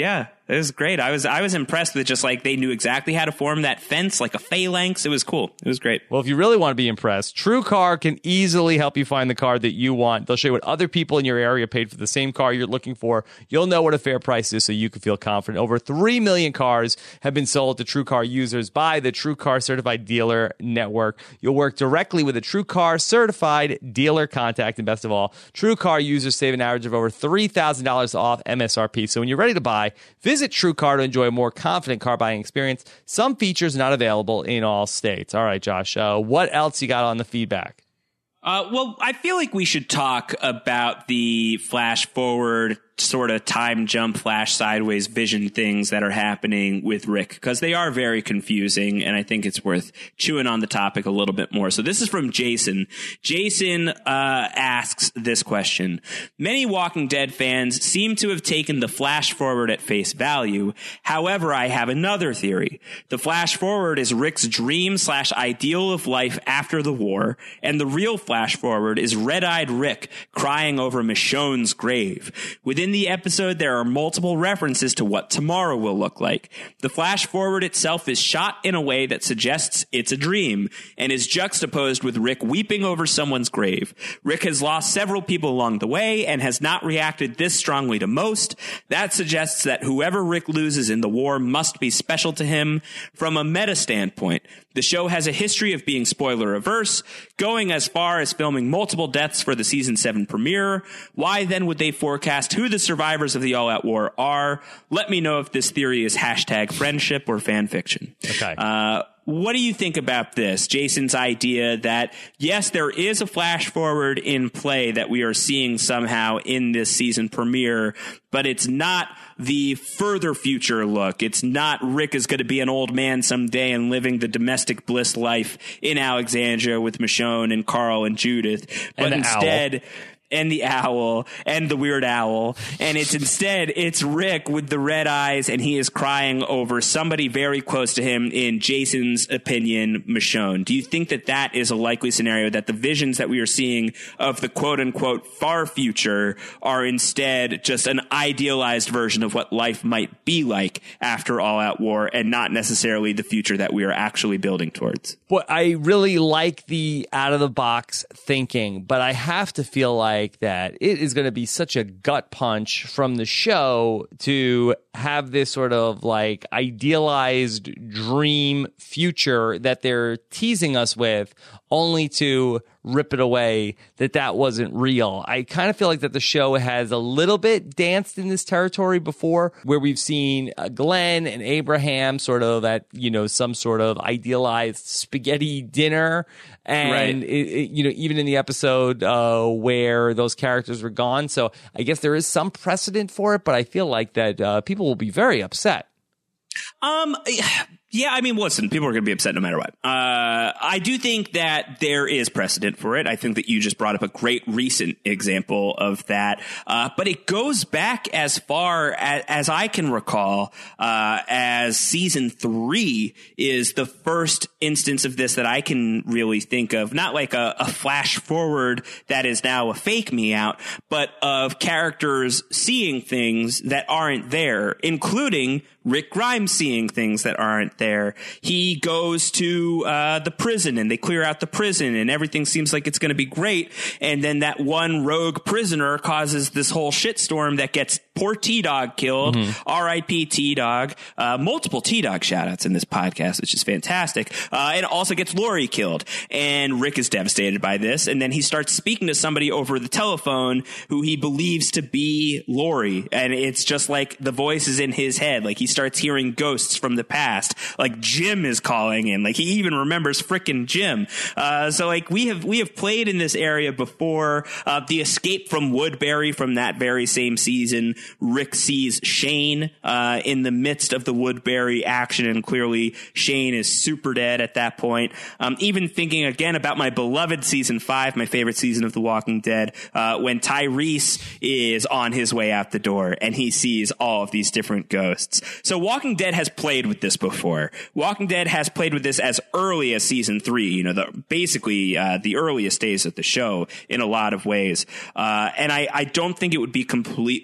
it was great. I was impressed with just like they knew exactly how to form that fence like a phalanx. It was cool. It was great. Well, if you really want to be impressed, TrueCar can easily help you find the car that you want. They'll show you what other people in your area paid for the same car you're looking for. You'll know what a fair price is so you can feel confident. Over 3 million cars have been sold to TrueCar users by the TrueCar Certified Dealer Network. You'll work directly with a TrueCar Certified Dealer contact. And best of all, TrueCar users save an average of over $3,000 off MSRP. So when you're ready to buy, visit TrueCar to enjoy a more confident car buying experience. Some features not available in all states. All right, Josh, what else you got on the feedback? Well, I feel like we should talk about the flash forward sort of time jump, flash sideways vision things that are happening with Rick, because they are very confusing, and I think it's worth chewing on the topic a little bit more. So this is from Jason. Jason asks this question. Many Walking Dead fans seem to have taken the flash forward at face value. However, I have another theory. The flash forward is Rick's dream / ideal of life after the war, and the real flash forward is red-eyed Rick crying over Michonne's grave. Within the episode, there are multiple references to what tomorrow will look like. The flash forward itself is shot in a way that suggests it's a dream and is juxtaposed with Rick weeping over someone's grave. Rick has lost several people along the way and has not reacted this strongly to most. That suggests that whoever Rick loses in the war must be special to him. From a meta standpoint, the show has a history of being spoiler averse, going as far as filming multiple deaths for the season 7 premiere. Why then would they forecast who the survivors of the all-out war are? Let me know if this theory is #friendship or fan fiction. Okay. What do you think about this? Jason's idea that, yes, there is a flash forward in play that we are seeing somehow in this season premiere, but it's not the further future look. It's not Rick is going to be an old man someday and living the domestic bliss life in Alexandria with Michonne and Carl and Judith, but instead... And the owl and the weird owl. And it's Rick with the red eyes, and he is crying over somebody very close to him, in Jason's opinion, Michonne. Do you think that that is a likely scenario, that the visions that we are seeing of the quote unquote far future are instead just an idealized version of what life might be like after all out war, and not necessarily the future that we are actually building towards? Well, I really like the out of the box thinking, but I have to feel like that it is going to be such a gut punch from the show to have this sort of like idealized dream future that they're teasing us with, only to rip it away that wasn't real. I kind of feel like that the show has a little bit danced in this territory before, where we've seen Glenn and Abraham sort of at, some sort of idealized spaghetti dinner. And, even in the episode where those characters were gone. So I guess there is some precedent for it, but I feel like that people will be very upset. Yeah, I mean, listen, people are going to be upset no matter what. I do think that there is precedent for it. I think that you just brought up a great recent example of that. But it goes back as far as I can recall, as season 3 is the first instance of this that I can really think of. Not like a flash forward that is now a fake me out, but of characters seeing things that aren't there, including Rick Grimes seeing things that aren't there. He goes to the prison, and they clear out the prison, and everything seems like it's going to be great. And then that one rogue prisoner causes this whole shitstorm that gets poor T-Dog killed. R.I.P. T-Dog. Multiple T-Dog shout-outs in this podcast, which is fantastic. And also gets Lori killed. And Rick is devastated by this. And then he starts speaking to somebody over the telephone who he believes to be Lori. And it's just like the voice is in his head. Like he starts hearing ghosts from the past. Like Jim is calling in. Like he even remembers frickin' Jim. So like we have played in this area before. The escape from Woodbury from that very same season. Rick sees Shane in the midst of the Woodbury action, and clearly Shane is super dead at that point. Even thinking again about my beloved season 5, my favorite season of The Walking Dead, when Tyrese is on his way out the door and he sees all of these different ghosts. So Walking Dead has played with this before. Walking Dead has played with this as early as season 3, basically the earliest days of the show in a lot of ways. And I don't think it would be completely out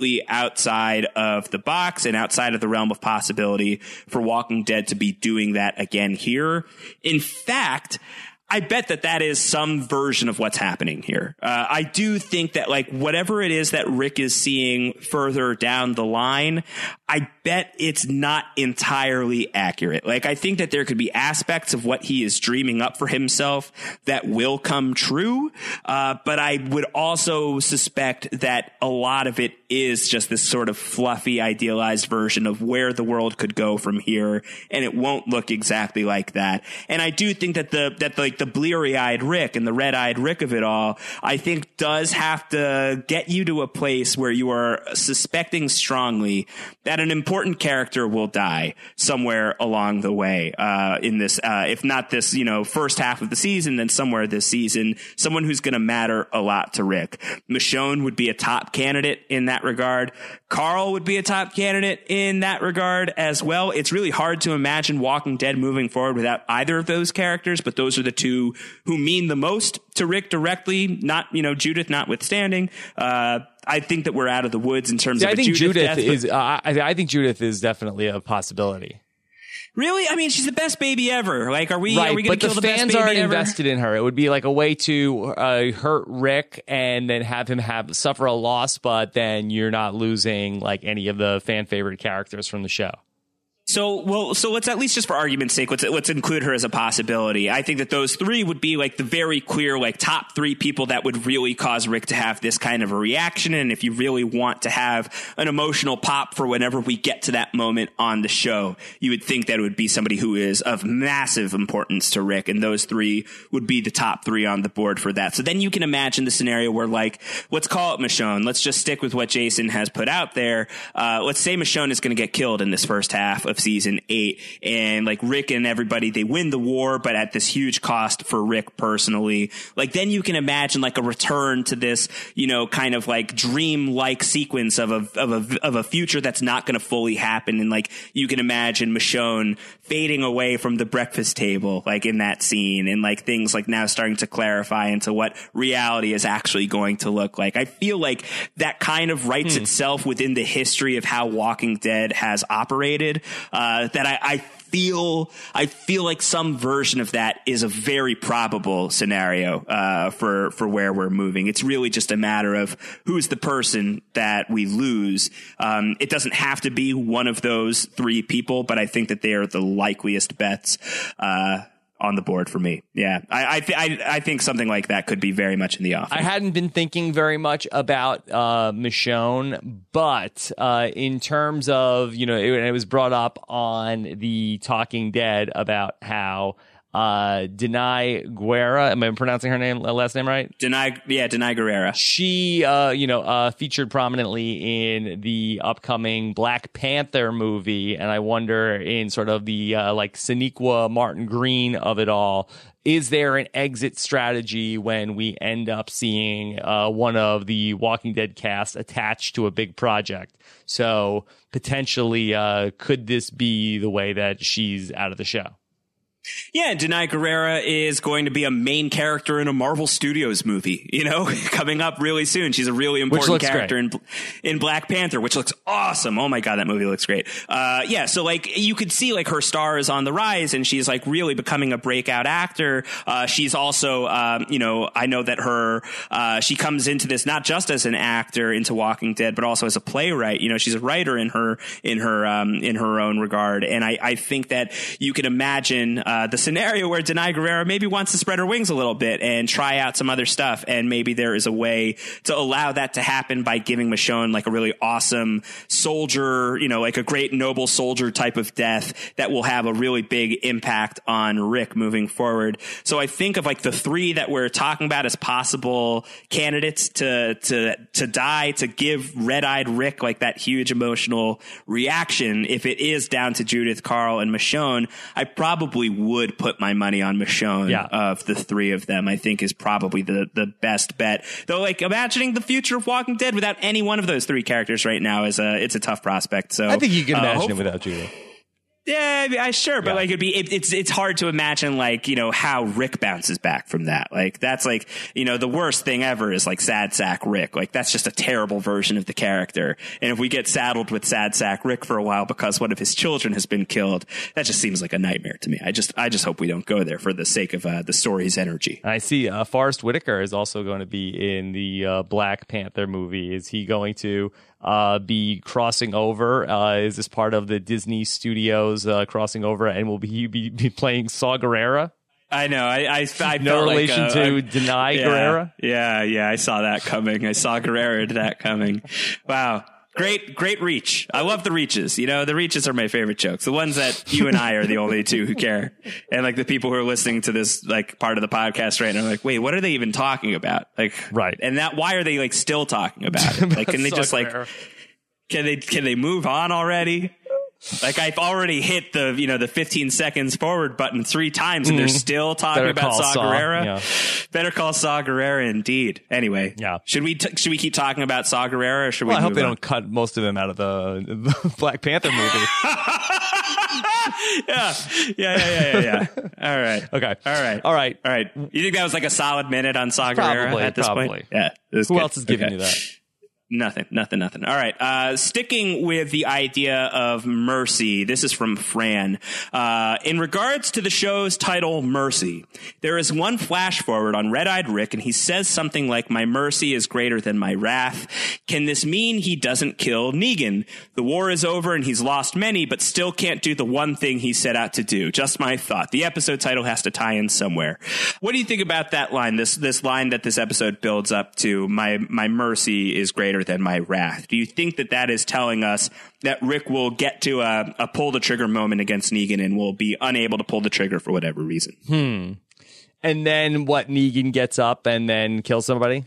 outside of the box and outside of the realm of possibility for Walking Dead to be doing that again here. In fact, I bet that is some version of what's happening here. I do think that like whatever it is that Rick is seeing further down the line, I bet it's not entirely accurate. Like, I think that there could be aspects of what he is dreaming up for himself that will come true. But I would also suspect that a lot of it is just this sort of fluffy, idealized version of where the world could go from here. And it won't look exactly like that. And I do think that the bleary-eyed Rick and the red-eyed Rick of it all, I think does have to get you to a place where you are suspecting strongly that an important character will die somewhere along the way in this, if not this, first half of the season, then somewhere this season, someone who's going to matter a lot to Rick. Michonne would be a top candidate in that regard. Carl would be a top candidate in that regard as well. It's really hard to imagine Walking Dead moving forward without either of those characters, but those are the two who mean the most to Rick directly, not, Judith notwithstanding. I think that we're out of the woods in terms of Judith death, I think Judith is definitely a possibility. Really? I mean, she's the best baby ever. Like, are we right, going to kill the best baby ever? But the fans aren't invested in her. It would be like a way to hurt Rick and then have him suffer a loss, but then you're not losing like any of the fan favorite characters from the show. So let's at least just for argument's sake, let's include her as a possibility. I think that those three would be like the very clear, like top three people that would really cause Rick to have this kind of a reaction. And if you really want to have an emotional pop for whenever we get to that moment on the show, you would think that it would be somebody who is of massive importance to Rick. And those three would be the top three on the board for that. So then you can imagine the scenario where, like, let's call it Michonne. Let's just stick with what Jason has put out there. Let's say Michonne is going to get killed in this first half of season 8, and like Rick and everybody, they win the war, but at this huge cost for Rick personally. Like, then you can imagine like a return to this, kind of like dream-like sequence of a future that's not going to fully happen. And like, you can imagine Michonne fading away from the breakfast table, like in that scene, and like things like now starting to clarify into what reality is actually going to look like. I feel like that kind of writes itself within the history of how Walking Dead has operated. That I feel like some version of that is a very probable scenario for where we're moving. It's really just a matter of who's the person that we lose. It doesn't have to be one of those three people, but I think that they are the likeliest bets on the board for me. Yeah, I think something like that could be very much in the offing. I hadn't been thinking very much about Michonne, but in terms of, it was brought up on the Talking Dead about how Denai Guerra, am I pronouncing her last name right? Denai Guerrera. She, featured prominently in the upcoming Black Panther movie, and I wonder, in sort of the Sonequa Martin Green of it all, is there an exit strategy when we end up seeing one of the Walking Dead cast attached to a big project? So potentially, could this be the way that she's out of the show? Yeah, Denai Guerrera is going to be a main character in a Marvel Studios movie, coming up really soon. She's a really important character in Black Panther, which looks awesome. Oh my God, that movie looks great. So like you could see like her star is on the rise and she's like really becoming a breakout actor. She's also, I know that she comes into this not just as an actor into Walking Dead, but also as a playwright. She's a writer in her own regard. And I think that you can imagine the scenario where Denai Guerrera maybe wants to spread her wings a little bit and try out some other stuff. And maybe there is a way to allow that to happen by giving Michonne like a really awesome soldier, like a great noble soldier type of death that will have a really big impact on Rick moving forward. So I think of like the three that we're talking about as possible candidates to die, to give red-eyed Rick like that huge emotional reaction. If it is down to Judith, Carl, and Michonne, I probably would put my money on Michonne. Of the three of them, I think is probably the best bet. Though, like, imagining the future of Walking Dead without any one of those three characters right now it's a tough prospect. So I think you can imagine it without Judith. Yeah, sure, but like it's hard to imagine like, you know, how Rick bounces back from that. Like that's like, you know, the worst thing ever is like Sad Sack Rick. Like that's just a terrible version of the character. And if we get saddled with Sad Sack Rick for a while because one of his children has been killed, that just seems like a nightmare to me. I just hope we don't go there for the sake of the story's energy. I see. Forrest Whitaker is also going to be in the Black Panther movie. Is he going to be crossing over? Is this part of the Disney Studios crossing over, and will he be playing Saw Gerrera? I know. I no relation like to Denai Guerrera. Yeah. I saw that coming. I saw Guerrera to that coming. Wow. Great reach. I love the reaches. You know, the reaches are my favorite jokes. The ones that you and I are the only two who care. And like the people who are listening to this like part of the podcast right now are like, wait, what are they even talking about? Like, right. And why are they like still talking about it? Like, can they just like, can they move on already? Like I've already hit the 15 seconds forward button 3 times and they're still talking about Saw Gerrera. Yeah. Better call Saw Gerrera indeed. Anyway, yeah. Should we keep talking about Saw Gerrera or should we? I hope they don't cut most of them out of the Black Panther movie. Yeah. All right. Okay. All right. You think that was like a solid minute on Saw Gerrera at this point? Yeah. Who else is giving you that? Nothing. All right. Sticking with the idea of mercy, this is from Fran. In regards to the show's title, Mercy, there is one flash forward on Red-Eyed Rick, and he says something like, "My mercy is greater than my wrath." Can this mean he doesn't kill Negan? The war is over and he's lost many, but still can't do the one thing he set out to do. Just my thought. The episode title has to tie in somewhere. What do you think about that line? This line that this episode builds up to, my mercy is greater than my wrath. Do you think that is telling us that Rick will get to a pull the trigger moment against Negan and will be unable to pull the trigger for whatever reason? And then what, Negan gets up and then kills somebody?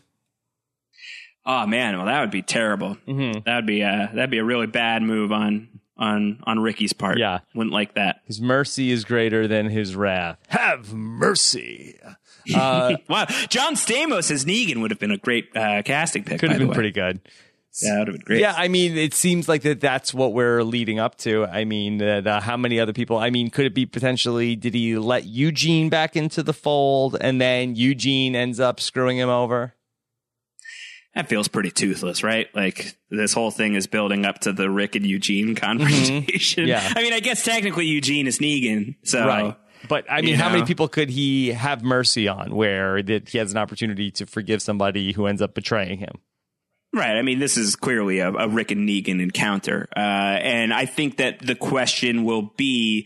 Oh man, well that would be terrible. That'd be a really bad move on Ricky's part. Yeah. Wouldn't like that. His mercy is greater than his wrath. Have mercy. Wow. John Stamos as Negan would have been a great casting pick. Could have been pretty good. Yeah, that would have been great. Yeah, I mean, it seems like that's what we're leading up to. I mean, how many other people? I mean, could it be potentially, did he let Eugene back into the fold and then Eugene ends up screwing him over? That feels pretty toothless, right? Like this whole thing is building up to the Rick and Eugene confrontation. Yeah. I mean, I guess technically Eugene is Negan. So. Right. But I mean, how many people could he have mercy on where that he has an opportunity to forgive somebody who ends up betraying him? Right. I mean, this is clearly a Rick and Negan encounter. And I think that the question will be,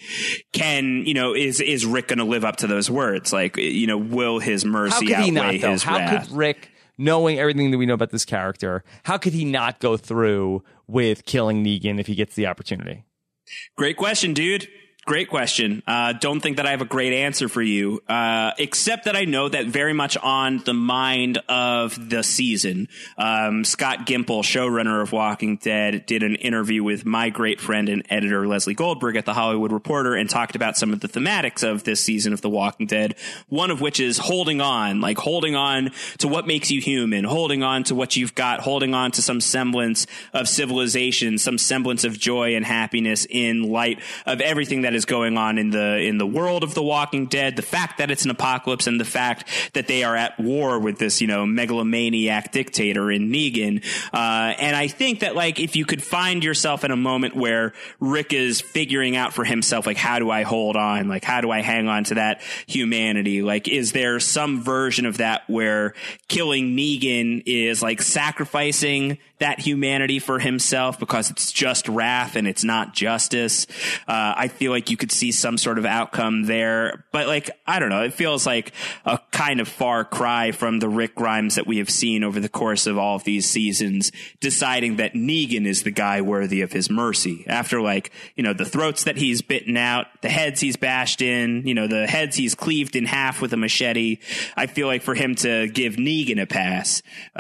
is Rick going to live up to those words? Like, will his mercy outweigh his wrath? How could Rick, knowing everything that we know about this character, how could he not go through with killing Negan if he gets the opportunity? Great question, dude. Great question. Don't think that I have a great answer for you, except that I know that very much on the mind of the season. Scott Gimple, showrunner of Walking Dead, did an interview with my great friend and editor Leslie Goldberg at The Hollywood Reporter and talked about some of the thematics of this season of The Walking Dead, one of which is holding on to what makes you human, holding on to what you've got, holding on to some semblance of civilization, some semblance of joy and happiness in light of everything that is going on in the world of The Walking Dead, the fact that it's an apocalypse and the fact that they are at war with this, megalomaniac dictator in Negan. And I think that if you could find yourself in a moment where Rick is figuring out for himself, how do I hold on? How do I hang on to that humanity? Is there some version of that where killing Negan is sacrificing that humanity for himself because it's just wrath and it's not justice? I feel like you could see some sort of outcome there, but I don't know. It feels like a kind of far cry from the Rick Grimes that we have seen over the course of all of these seasons, deciding that Negan is the guy worthy of his mercy after the throats that he's bitten out, the heads he's bashed in, the heads he's cleaved in half with a machete. I feel like for him to give Negan a pass,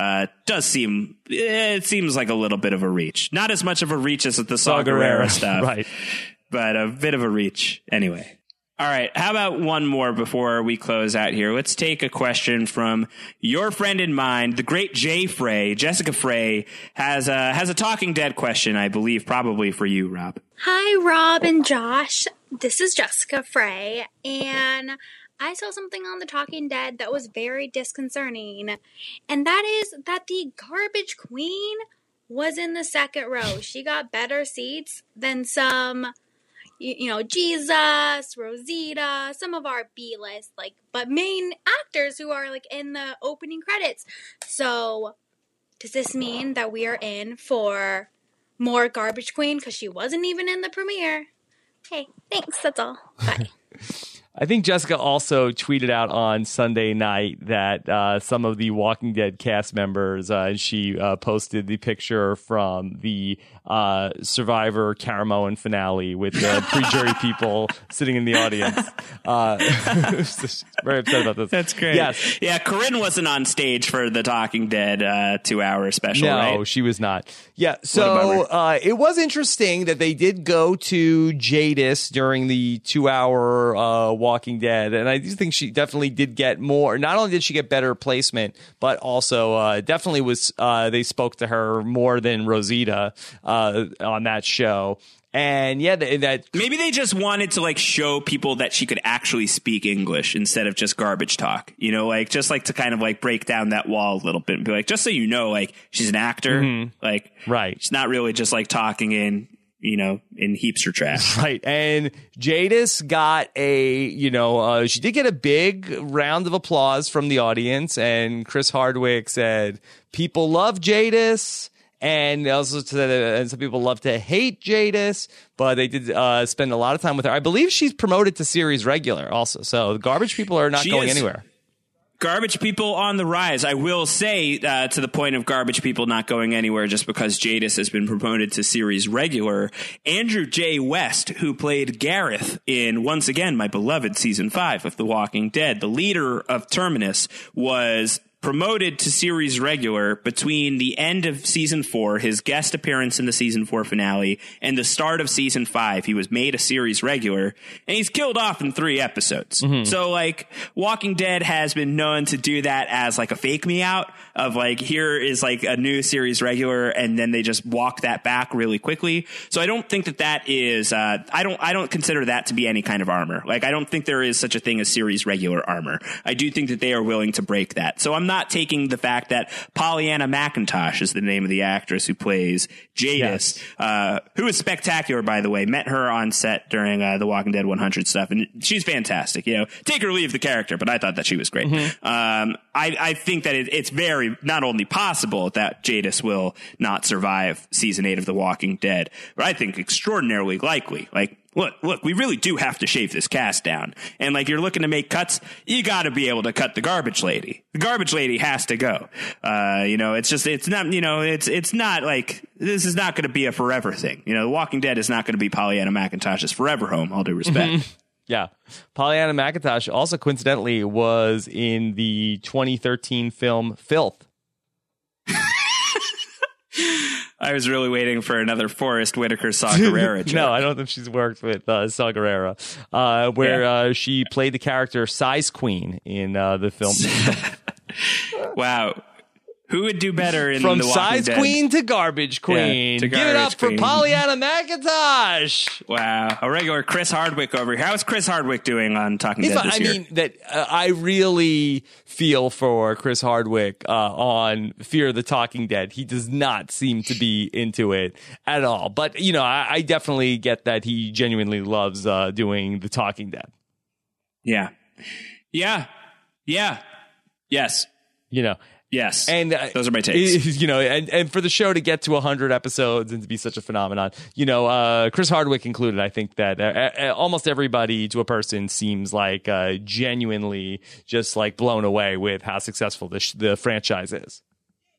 it seems like a little bit of a reach. Not as much of a reach as the Saw Gerrera stuff. Right. But a bit of a reach anyway. All right. How about one more before we close out here? Let's take a question from your friend and mine, the great Jay Frey. Jessica Frey has a Talking Dead question, I believe, probably for you, Rob. Hi, Rob and Josh. This is Jessica Frey, and I saw something on The Talking Dead that was very disconcerting, and that is that the Garbage Queen was in the second row. She got better seats than some... Jesus, Rosita, some of our B-list, but main actors who are, in the opening credits. So, does this mean that we are in for more Garbage Queen? Because she wasn't even in the premiere. Hey, thanks. That's all. Bye. I think Jessica also tweeted out on Sunday night that some of the Walking Dead cast members, she posted the picture from the Survivor Caramoan finale with the pre-jury people sitting in the audience. Very upset about this. That's great. Yes. Yeah, Corinne wasn't on stage for the Talking Dead 2-hour special, right? No, she was not. Yeah, so it was interesting that they did go to Jadis during the 2-hour Walking Dead, and I do think she definitely did get more. Not only did she get better placement, but also definitely was they spoke to her more than Rosita on that show. And yeah, that maybe they just wanted to show people that she could actually speak English instead of just garbage talk, just to kind of break down that wall a little bit and be just so she's an actor, right. She's not really just talking in heapster trash. Right. And Jadis got she did get a big round of applause from the audience. And Chris Hardwick said, people love Jadis. And also said, and some people love to hate Jadis, but they did spend a lot of time with her. I believe she's promoted to series regular also. So the Garbage People are not going anywhere. Garbage People on the rise. I will say to the point of Garbage People not going anywhere just because Jadis has been promoted to series regular. Andrew J. West, who played Gareth in, once again, my beloved season 5 of The Walking Dead, the leader of Terminus, was promoted to series regular between the end of season 4, his guest appearance in the season 4 finale, and the start of season 5. He was made a series regular, and he's killed off in 3 episodes. Mm-hmm. So, Walking Dead has been known to do that as, a fake me out of, here is, a new series regular, and then they just walk that back really quickly. So I don't think that is, I don't consider that to be any kind of armor. I don't think there is such a thing as series regular armor. I do think that they are willing to break that. So I'm not taking the fact that Pollyanna McIntosh is the name of the actress who plays Jadis, who is spectacular, by the way. Met her on set during the Walking Dead 100 stuff, and she's fantastic. Take or leave the character, but I thought that she was great. Mm-hmm. I think that it's very not only possible that Jadis will not survive season 8 of The Walking Dead, but I think extraordinarily likely. Look, we really do have to shave this cast down. And you're looking to make cuts, you got to be able to cut the garbage lady. The garbage lady has to go. It's not this is not going to be a forever thing. The Walking Dead is not going to be Pollyanna McIntosh's forever home, all due respect. Mm-hmm. Yeah. Pollyanna McIntosh also coincidentally was in the 2013 film Filth. I was really waiting for another Forrest Whitaker Saw Gerrera joke. No, I don't think she's worked with Saw Gerrera, where she played the character Size Queen in the film. Wow. Who would do better in From The Walking Size Dead? Queen to Garbage Queen. Yeah, to Give it up Garbage Queen. for Pollyanna McIntosh. Wow. A regular Chris Hardwick over here. How is Chris Hardwick doing on Talking Dead this year? I really feel for Chris Hardwick on Fear the Talking Dead. He does not seem to be into it at all. But, I definitely get that he genuinely loves doing The Talking Dead. Yeah. Yeah. Yeah. Yes. Yes, and those are my takes. And for the show to get to 100 episodes and to be such a phenomenon, Chris Hardwick included, I think that almost everybody to a person seems genuinely just blown away with how successful the franchise is.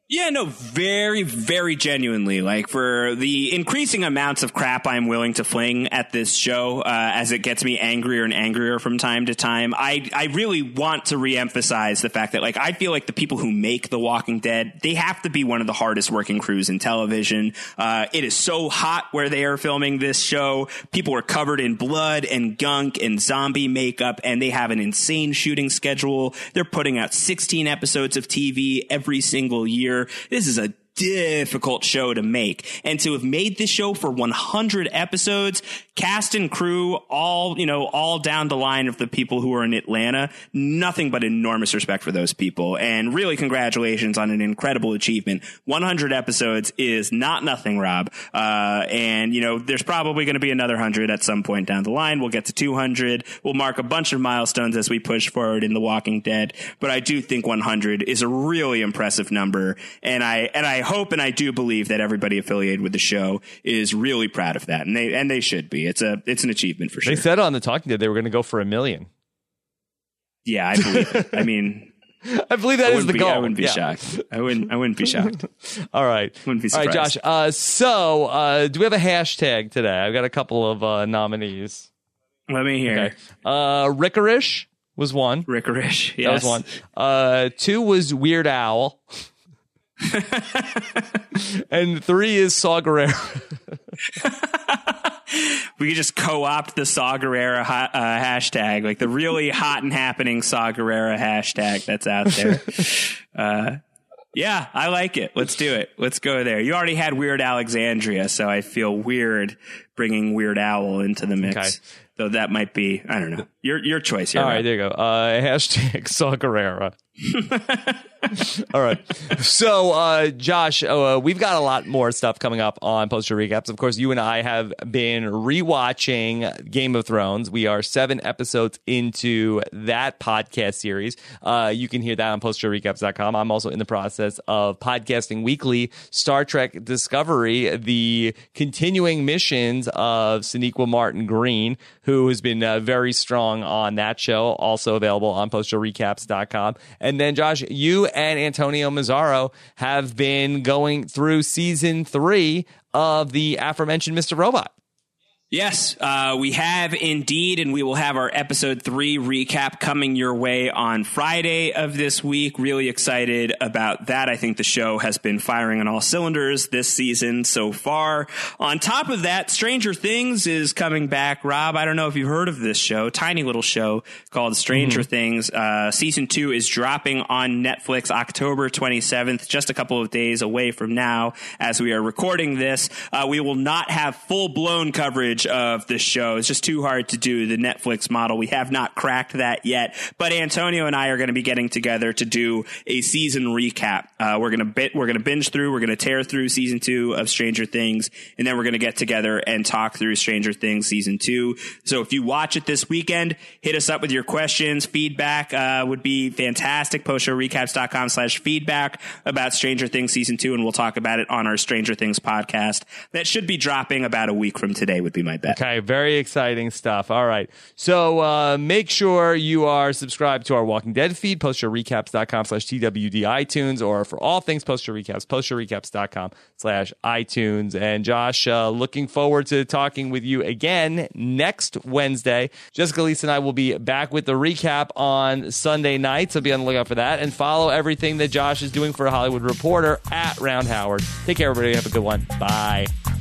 Yeah, no, very, very genuinely. Like, for the increasing amounts of crap I'm willing to fling at this show as it gets me angrier and angrier from time to time, I really want to reemphasize the fact that, like, I feel like the people who make The Walking Dead, they have to be one of the hardest working crews in television. It is so hot where they are filming this show. People are covered in blood and gunk and zombie makeup, and they have an insane shooting schedule. They're putting out 16 episodes of TV every single year. This is a difficult show to make, and to have made this show for 100 episodes, cast and crew, all down the line of the people who are in Atlanta, nothing but enormous respect for those people, and really congratulations on an incredible achievement. 100 episodes is not nothing, Rob, and there's probably going to be another 100 at some point down the line. We'll get to 200. We'll mark a bunch of milestones as we push forward in The Walking Dead, but I do think 100 is a really impressive number, and I hope and I do believe that everybody affiliated with the show is really proud of that, and they should be. It's an achievement for sure. They said on The Talking Dead they were going to go for 1 million. Yeah, I believe it. I mean, I believe that is the goal. I wouldn't be shocked. I wouldn't be shocked. All right. Wouldn't be surprised. All right, Josh. So do we have a hashtag today? I've got a couple of nominees. Let me hear. Okay. Rickerish was one. Rickerish, yes. That was one. 2 was Weird Owl. And 3 is Saw Gerrera. We could just co-opt the Saw Gerrera hashtag, like the really hot and happening Saw Gerrera hashtag that's out there. Yeah, I like it. Let's do it. Let's go there. You already had Weird Alexandria, so I feel weird bringing Weird Owl into the mix. Okay. Though that might be, I don't know, your choice here. All right, there you go. Hashtag Saw Gerrera. All right. So, Josh, we've got a lot more stuff coming up on Poster Recaps. Of course, you and I have been rewatching Game of Thrones. We are 7 episodes into that podcast series. You can hear that on posterrecaps.com. I'm also in the process of podcasting weekly Star Trek Discovery, the continuing missions of Sonequa Martin Green, who has been very strong on that show, also available on posterrecaps.com. And then, Josh, you and Antonio Mazzaro have been going through season 3 of the aforementioned Mr. Robot. Yes, we have indeed, and we will have our episode 3 recap coming your way on Friday of this week. Really excited about that. I think the show has been firing on all cylinders this season so far. On top of that, Stranger Things is coming back. Rob, I don't know if you've heard of this show, tiny little show called Stranger Things. Season 2 is dropping on Netflix October 27th, just a couple of days away from now as we are recording this. We will not have full-blown coverage of this show. It's just too hard to do the Netflix model. We have not cracked that yet, but Antonio and I are going to be getting together to do a season recap. We're going to binge through, we're going to tear through season 2 of Stranger Things, and then we're going to get together and talk through Stranger Things season 2. So if you watch it this weekend, hit us up with your questions. Feedback would be fantastic. postshowrecaps.com/feedback about Stranger Things season 2, and we'll talk about it on our Stranger Things podcast. That should be dropping about a week from today, would be my bet. Okay, very exciting stuff. All right. So make sure you are subscribed to our Walking Dead feed, postshowrecaps.com/TWD iTunes, or for all things Post Show Recaps, postshowrecaps.com/iTunes. And Josh, looking forward to talking with you again next Wednesday. Jessica, Lisa, and I will be back with the recap on Sunday night, so be on the lookout for that. And follow everything that Josh is doing for Hollywood Reporter at Round Howard. Take care, everybody. Have a good one. Bye.